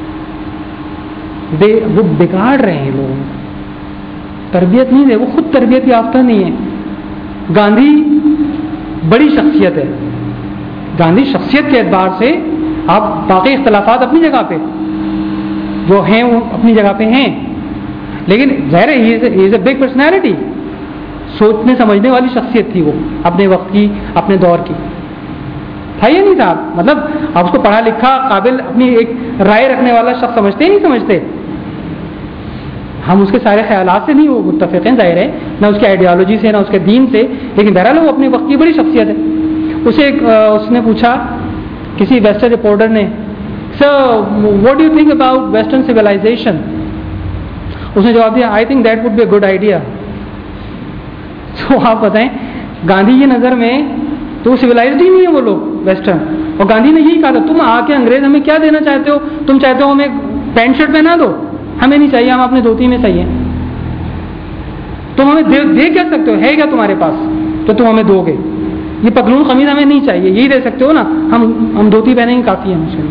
وہ بگاڑ رہے ہیں لوگوں کو، تربیت نہیں ہے، وہ خود تربیت یافتہ نہیں ہے۔ گاندھی بڑی شخصیت ہے، گاندھی شخصیت کے اعتبار سے، آپ باقی اختلافات اپنی جگہ پہ جو ہیں وہ اپنی جگہ پہ ہیں، لیکن ظاہر ہے he is a big personality, سوچنے سمجھنے والی شخصیت تھی وہ، اپنے وقت کی، اپنے دور کی، تھا یا نہیں تھا؟ مطلب آپ اس کو پڑھا لکھا، قابل، اپنی ایک رائے رکھنے والا شخص سمجھتے ہی نہیں سمجھتے؟ ہم اس کے سارے خیالات سے نہیں وہ متفق ہیں، ظاہر ہے، نہ اس کی آئیڈیالوجی سے، نہ اس کے دین سے، لیکن بہرحال وہ اپنے وقت کی بڑی شخصیت ہے۔ اس نے پوچھا کسی ویسٹرن رپورٹر نے، sir what do you think about western civilization? اس نے جواب دیا، I think that would be a good idea. تو آپ بتائیں، گاندھی کی نظر میں تو سویلائزڈ ہی نہیں ہے وہ لوگ ویسٹرن، اور گاندھی نے یہی کہا تھا، تم آ کے انگریز ہمیں کیا دینا چاہتے ہو؟ تم چاہتے ہو ہمیں پینٹ شرٹ پہنا دو، ہمیں نہیں چاہیے، ہم اپنے دھوتی میں صحیح ہیں، تم ہمیں دے کیا سکتے ہو، ہے کیا تمہارے پاس تو تم ہمیں دو گے؟ یہ پگلون قمیض ہمیں نہیں چاہیے، یہی دے سکتے ہو نا، ہم دھوتی پہنیں گے کافی ہے ہم سے۔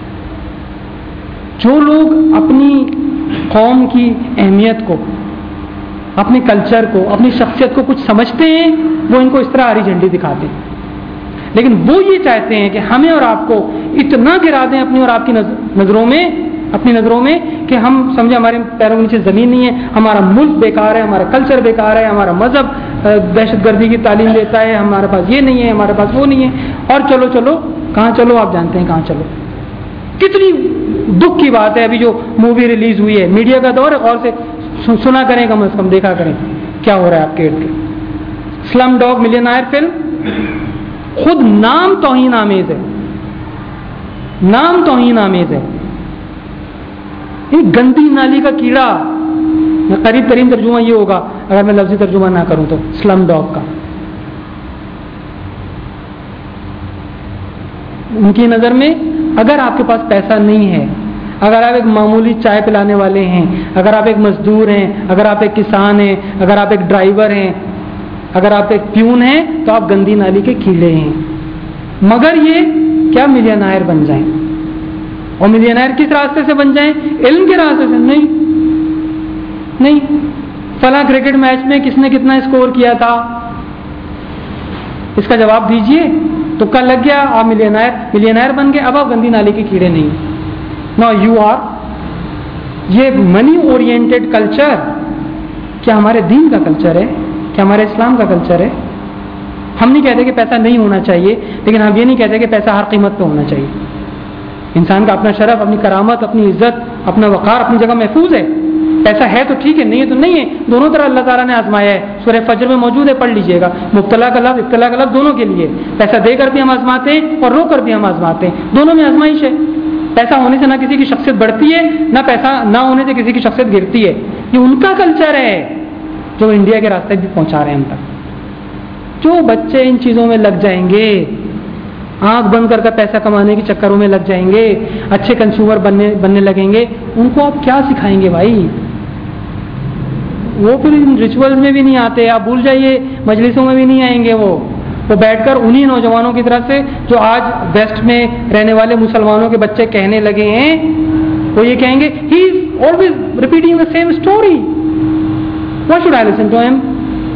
جو لوگ اپنی قوم کی اہمیت کو، اپنے کلچر کو، اپنی شخصیت کو کچھ سمجھتے ہیں، وہ ان کو اس طرح ہری جھنڈی دکھاتے ہیں، لیکن وہ یہ چاہتے ہیں کہ ہمیں اور آپ کو اتنا گرا دیں اپنی اور آپ کی نظروں میں اپنی نظروں میں کہ ہم سمجھے ہمارے پیروں کے نیچے زمین نہیں ہے، ہمارا ملک بیکار ہے، ہمارا کلچر بیکار ہے، ہمارا مذہب دہشت گردی کی تعلیم دیتا ہے، ہمارے پاس یہ نہیں ہے، ہمارے پاس وہ نہیں ہے، اور چلو چلو کہاں چلو، آپ جانتے ہیں کہاں چلو. کتنی دکھ کی بات ہے، ابھی جو مووی ریلیز ہوئی ہے، میڈیا کا دور ہے، غور سے سنا کریں، کم از کم دیکھا کریں کیا ہو رہا ہے آپ کے ارد گرد. سلم ڈاگ ملینائر فلم، خود نام توہین آمیز ہے، نام توہین آمیز ہے. گندی نالی کا کیڑا، قریب ترین ترجمہ یہ ہوگا اگر میں لفظی ترجمہ نہ کروں تو، سلم ڈاگ کا. ان کی نظر میں اگر آپ کے پاس پیسہ نہیں ہے، اگر آپ ایک معمولی چائے پلانے والے ہیں، اگر آپ ایک مزدور ہیں، اگر آپ ایک کسان ہیں، اگر آپ ایک ڈرائیور ہیں، اگر آپ ایک پیون ہیں، تو آپ گندی نالی کے کیڑے ہیں. مگر یہ کیا ملینائر بن جائیں؟ اور ملینائر کس راستے سے بن جائیں؟ علم کے راستے سے نہیں. فلاں کرکٹ میچ میں کس نے کتنا اسکور کیا تھا، اس کا جواب دیجئے. تکا لگ گیا، آپ ملینائر بن گئے، اب آپ گندی نالی کے کیڑے نہیں. No you are. یہ منی اورینٹڈ کلچر کیا ہمارے دین کا کلچر ہے؟ کیا ہمارے اسلام کا کلچر ہے؟ ہم نہیں کہتے کہ پیسہ نہیں ہونا چاہیے، لیکن ہم یہ نہیں کہتے کہ پیسہ ہر قیمت پہ ہونا چاہیے. انسان کا اپنا شرف، اپنی کرامت، اپنی عزت، اپنا وقار اپنی جگہ محفوظ ہے. پیسہ ہے تو ٹھیک ہے، نہیں ہے تو نہیں ہے. دونوں طرح اللہ تعالیٰ نے آزمایا ہے. سورہ فجر میں موجود ہے، پڑھ لیجئے گا. مبتلا کا لفظ، ابتلا کا لفظ دونوں کے لیے. پیسہ دے کر بھی ہم آزماتے ہیں اور رو کر بھی ہم آزماتے ہیں. دونوں میں آزمائش ہے. پیسہ ہونے سے نہ کسی کی شخصیت بڑھتی ہے، نہ پیسہ نہ ہونے سے کسی کی شخصیت گرتی ہے. یہ ان کا کلچر ہے جو انڈیا کے راستے بھی پہنچا رہے ہیں ہم تک. جو بچے ان چیزوں میں لگ جائیں گے، آنکھ بند کر پیسہ کمانے کے چکروں میں لگ جائیں گے، اچھے کنزیومر بننے لگیں گے، ان کو آپ کیا سکھائیں گے بھائی؟ وہ پھر ریچولز میں بھی نہیں آتے، آپ بھول جائیے، مجلسوں میں بھی نہیں آئیں گے. وہ بیٹھ کر انہی نوجوانوں کی طرف سے جو آج ویسٹ میں رہنے والے مسلمانوں کے بچے کہنے لگے ہیں، وہ یہ کہیں گے he is always repeating the same story, what should I listen to him?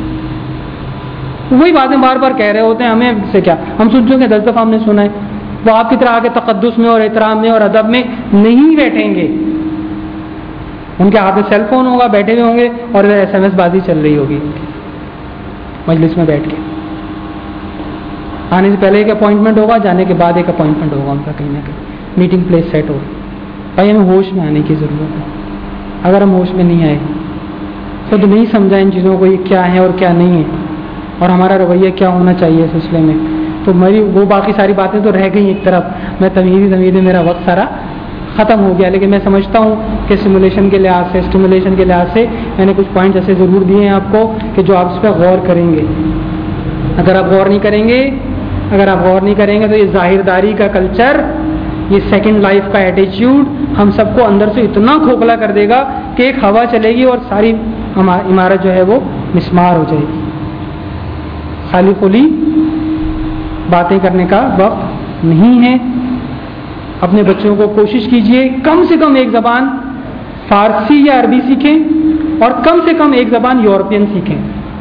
وہی باتیں بار بار کہہ رہے ہوتے ہیں، ہمیں سے کیا؟ ہم سوچو کہ 10 دفعہ ہم نے سنا ہے. وہ آپ کی طرح آگے تقدس میں اور احترام میں اور ادب میں نہیں بیٹھیں گے. ان کے ہاتھ میں سیل فون ہوگا، بیٹھے ہوئے ہوں گے اور SMS بازی چل رہی ہوگی مجلس میں بیٹھ کے. آنے سے پہلے ایک اپوائنٹمنٹ ہوگا، جانے کے بعد ایک اپوائنٹمنٹ ہوگا ان کا، کہیں نہ کہیں میٹنگ پلیس سیٹ ہوگا. بھائی ہمیں ہوش میں آنے کی ضرورت ہے. اگر ہم ہوش میں نہیں آئے تو نہیں سمجھا ان چیزوں کو یہ کیا ہے اور کیا نہیں ہے، اور ہمارا رویہ کیا ہونا چاہیے اس سلسلے میں، تو میری وہ باقی ساری باتیں تو رہ گئی ایک طرف. میں تمیزی میرا وقت سارا ختم ہو گیا، لیکن میں سمجھتا ہوں کہ اسٹیمولیشن کے لحاظ سے میں نے کچھ پوائنٹس ایسے ضرور دیے ہیں آپ کو کہ جو آپ اس پہ غور کریں گے. اگر آپ غور نہیں کریں گے تو یہ ظاہرداری کا کلچر، یہ سیکنڈ لائف کا ایٹیچیوڈ ہم سب کو اندر سے اتنا کھوکھلا کر دے گا کہ ایک ہوا چلے گی اور ساری عمارت جو ہے وہ مسمار ہو جائے گی. خالی خلی باتیں کرنے کا وقت نہیں ہے. اپنے بچوں کو کوشش کیجئے کم سے کم ایک زبان فارسی یا عربی سیکھیں، اور کم سے کم ایک زبان یورپین سیکھیں.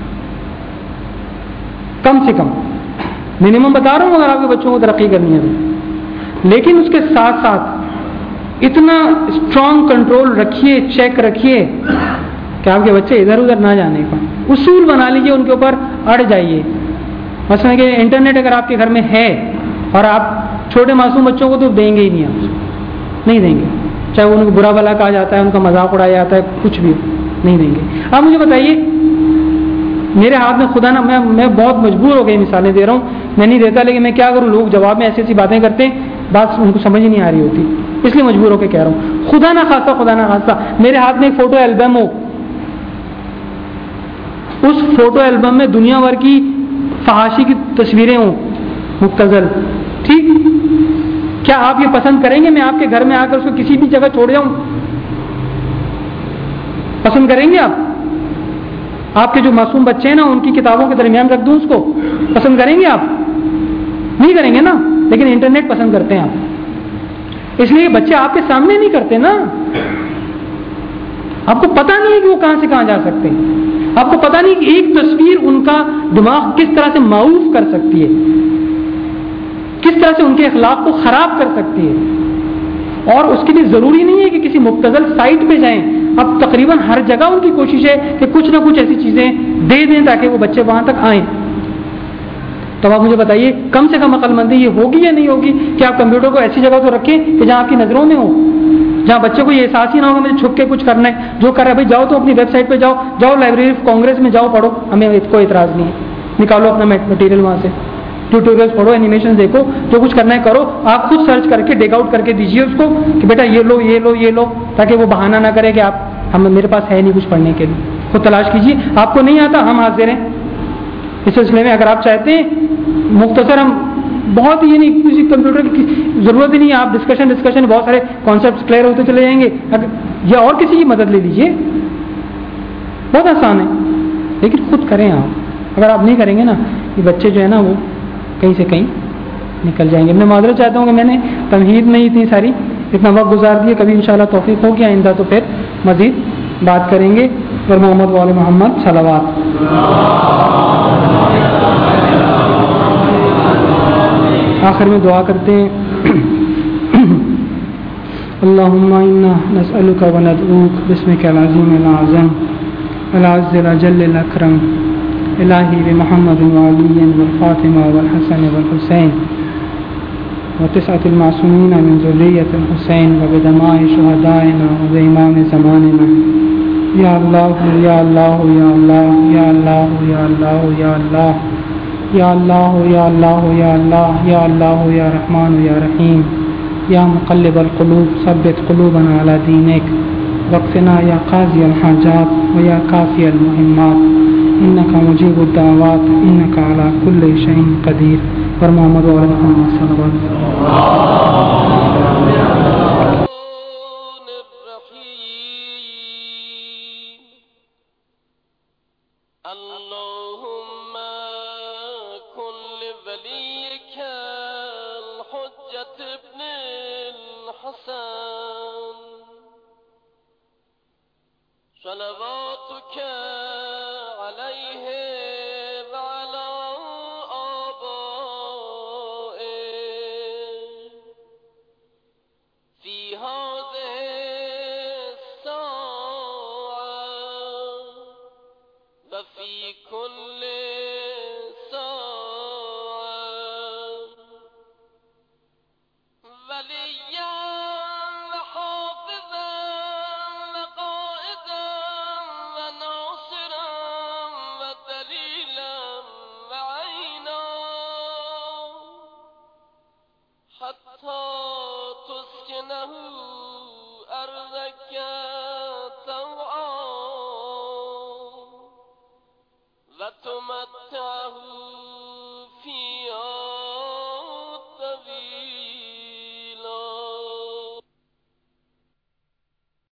کم سے کم منیمم بتا رہا ہوں اگر آپ کے بچوں کو ترقی کرنی ہے تو. لیکن اس کے ساتھ ساتھ اتنا اسٹرانگ کنٹرول رکھیے، چیک رکھیے کہ آپ کے بچے ادھر ادھر نہ جانے کا. اصول بنا لیجئے، ان کے اوپر اڑ جائیے. مثلا کہ انٹرنیٹ اگر آپ کے گھر میں ہے اور آپ چھوٹے معصوم بچوں کو تو دیں گے ہی نہیں، آپ نہیں دیں گے، چاہے ان کو برا بھلا کہا جاتا ہے، ان کا مذاق اڑایا جاتا ہے، کچھ بھی نہیں دیں گے. آپ مجھے بتائیے، میرے ہاتھ میں خدا نہ، میں بہت مجبور ہو گئی مثالیں دے رہا ہوں، میں نہیں دیتا لیکن میں کیا کروں، لوگ جواب میں ایسی ایسی باتیں کرتے ہیں، بات ان کو سمجھ ہی نہیں آ رہی ہوتی، اس لیے مجبور ہو کے کہہ رہا ہوں. خدا نہ خاصہ میرے ہاتھ میں ایک فوٹو البم ہو، اس فوٹو البم میں دنیا بھر کی فحاشی کی تصویریں ہوں مبتذل، ٹھیک؟ کیا آپ یہ پسند کریں گے میں آپ کے گھر میں آ کر اس کو کسی بھی جگہ چھوڑ جاؤں؟ پسند کریں گے آپ؟ آپ کے جو معصوم بچے ہیں نا، ان کی کتابوں کے درمیان رکھ دوں اس کو؟ پسند کریں گے آپ؟ نہیں کریں گے نا. لیکن انٹرنیٹ پسند کرتے ہیں آپ، اس لیے بچے آپ کے سامنے نہیں کرتے نا. آپ کو پتہ نہیں ہے کہ وہ کہاں سے کہاں جا سکتے ہیں. آپ کو پتہ نہیں کہ ایک تصویر ان کا دماغ کس طرح سے معوف کر سکتی ہے، کس طرح سے ان کے اخلاق کو خراب کر سکتی ہے. اور اس کے لیے ضروری نہیں ہے کہ کسی مبتذل سائٹ پہ جائیں. اب تقریباً ہر جگہ ان کی کوشش ہے کہ کچھ نہ کچھ ایسی چیزیں دے دیں تاکہ وہ بچے وہاں تک آئیں. تو آپ مجھے بتائیے کم سے کم عقل مندی یہ ہوگی یا نہیں ہوگی کہ آپ کمپیوٹر کو ایسی جگہ تو رکھیں کہ جہاں آپ کی نظروں میں ہو, جہاں بچے کو یہ احساس ہی نہ ہوگا مجھے چھپ کے کچھ کرنا ہے, جو کر رہا ہے بھائی جاؤ تو اپنی ویب سائٹ پہ جاؤ لائبریری آف کانگریس میں جاؤ پڑھو, ہمیں کوئی اعتراض نہیں ہے, نکالو اپنا میٹیریل وہاں سے, ٹیوٹوریلس پڑھو, اینیمیشن دیکھو, جو کچھ کرنا ہے کرو. آپ خود سرچ کر کے ڈیگ آؤٹ کر کے دیجیے اس کو کہ بیٹا یہ لو تاکہ وہ بہانہ نہ کرے کہ میرے پاس ہے نہیں کچھ پڑھنے کے لیے. خود تلاش کیجیے, آپ کو نہیں آتا ہم حاضر ہیں اس سلسلے میں. اگر آپ چاہتے ہیں مختصر, ہم بہت ہی نہیں کسی کمپیوٹر کی ضرورت ہی نہیں ہے, آپ ڈسکشن بہت سارے کانسیپٹس کلیئر ہوتے چلے جائیں گے. یا اور کسی کی مدد لے لیجیے, بہت آسان ہے, لیکن خود کریں آپ. اگر آپ نہیں کریں گے نا یہ بچے جو ہے نا وہ کہیں سے کہیں نکل جائیں گے. میں معذرت چاہتا ہوں کہ میں نے تمہید میں اتنی ساری اتنا وقت گزار دیا. کبھی انشاءاللہ توفیق ہوگی آئندہ تو پھر مزید بات کریں گے. اور محمد وعلی محمد صلوات. آخر میں دعا کرتے ہیں. اللہم انا نسألک وندعوک باسمک العظیم الأعظم العز الجل الأکرم الہی بمحمد وعلی والفاطمہ والحسن والحسین وتسعة المعصومین من ذریۃ الحسین وبدماء شہدائنا وبإمام زماننا. یا اللہ یا اللہ یا اللہ یا اللہ یا اللہ یا اللہ یا اللہ یا اللہ یا اللہ یا اللہ یا رحمان یا رحیم. یا مقلب القلوب ثبت قلوبنا علی دینک واغفنا یا قاضی الحاجات ویا کافی المہمات انک مجیب الدعوات انک علی کل شیء قدیر. پر محمد و علی محمد صلی اللہ علیہ وسلم. صلواتك عليه وعلى آبائه في هذه الساعة وفي كل ساعة وليا وحافظا وقائدا وناصرا ودليلا وعينا حتى تسكنه أرضك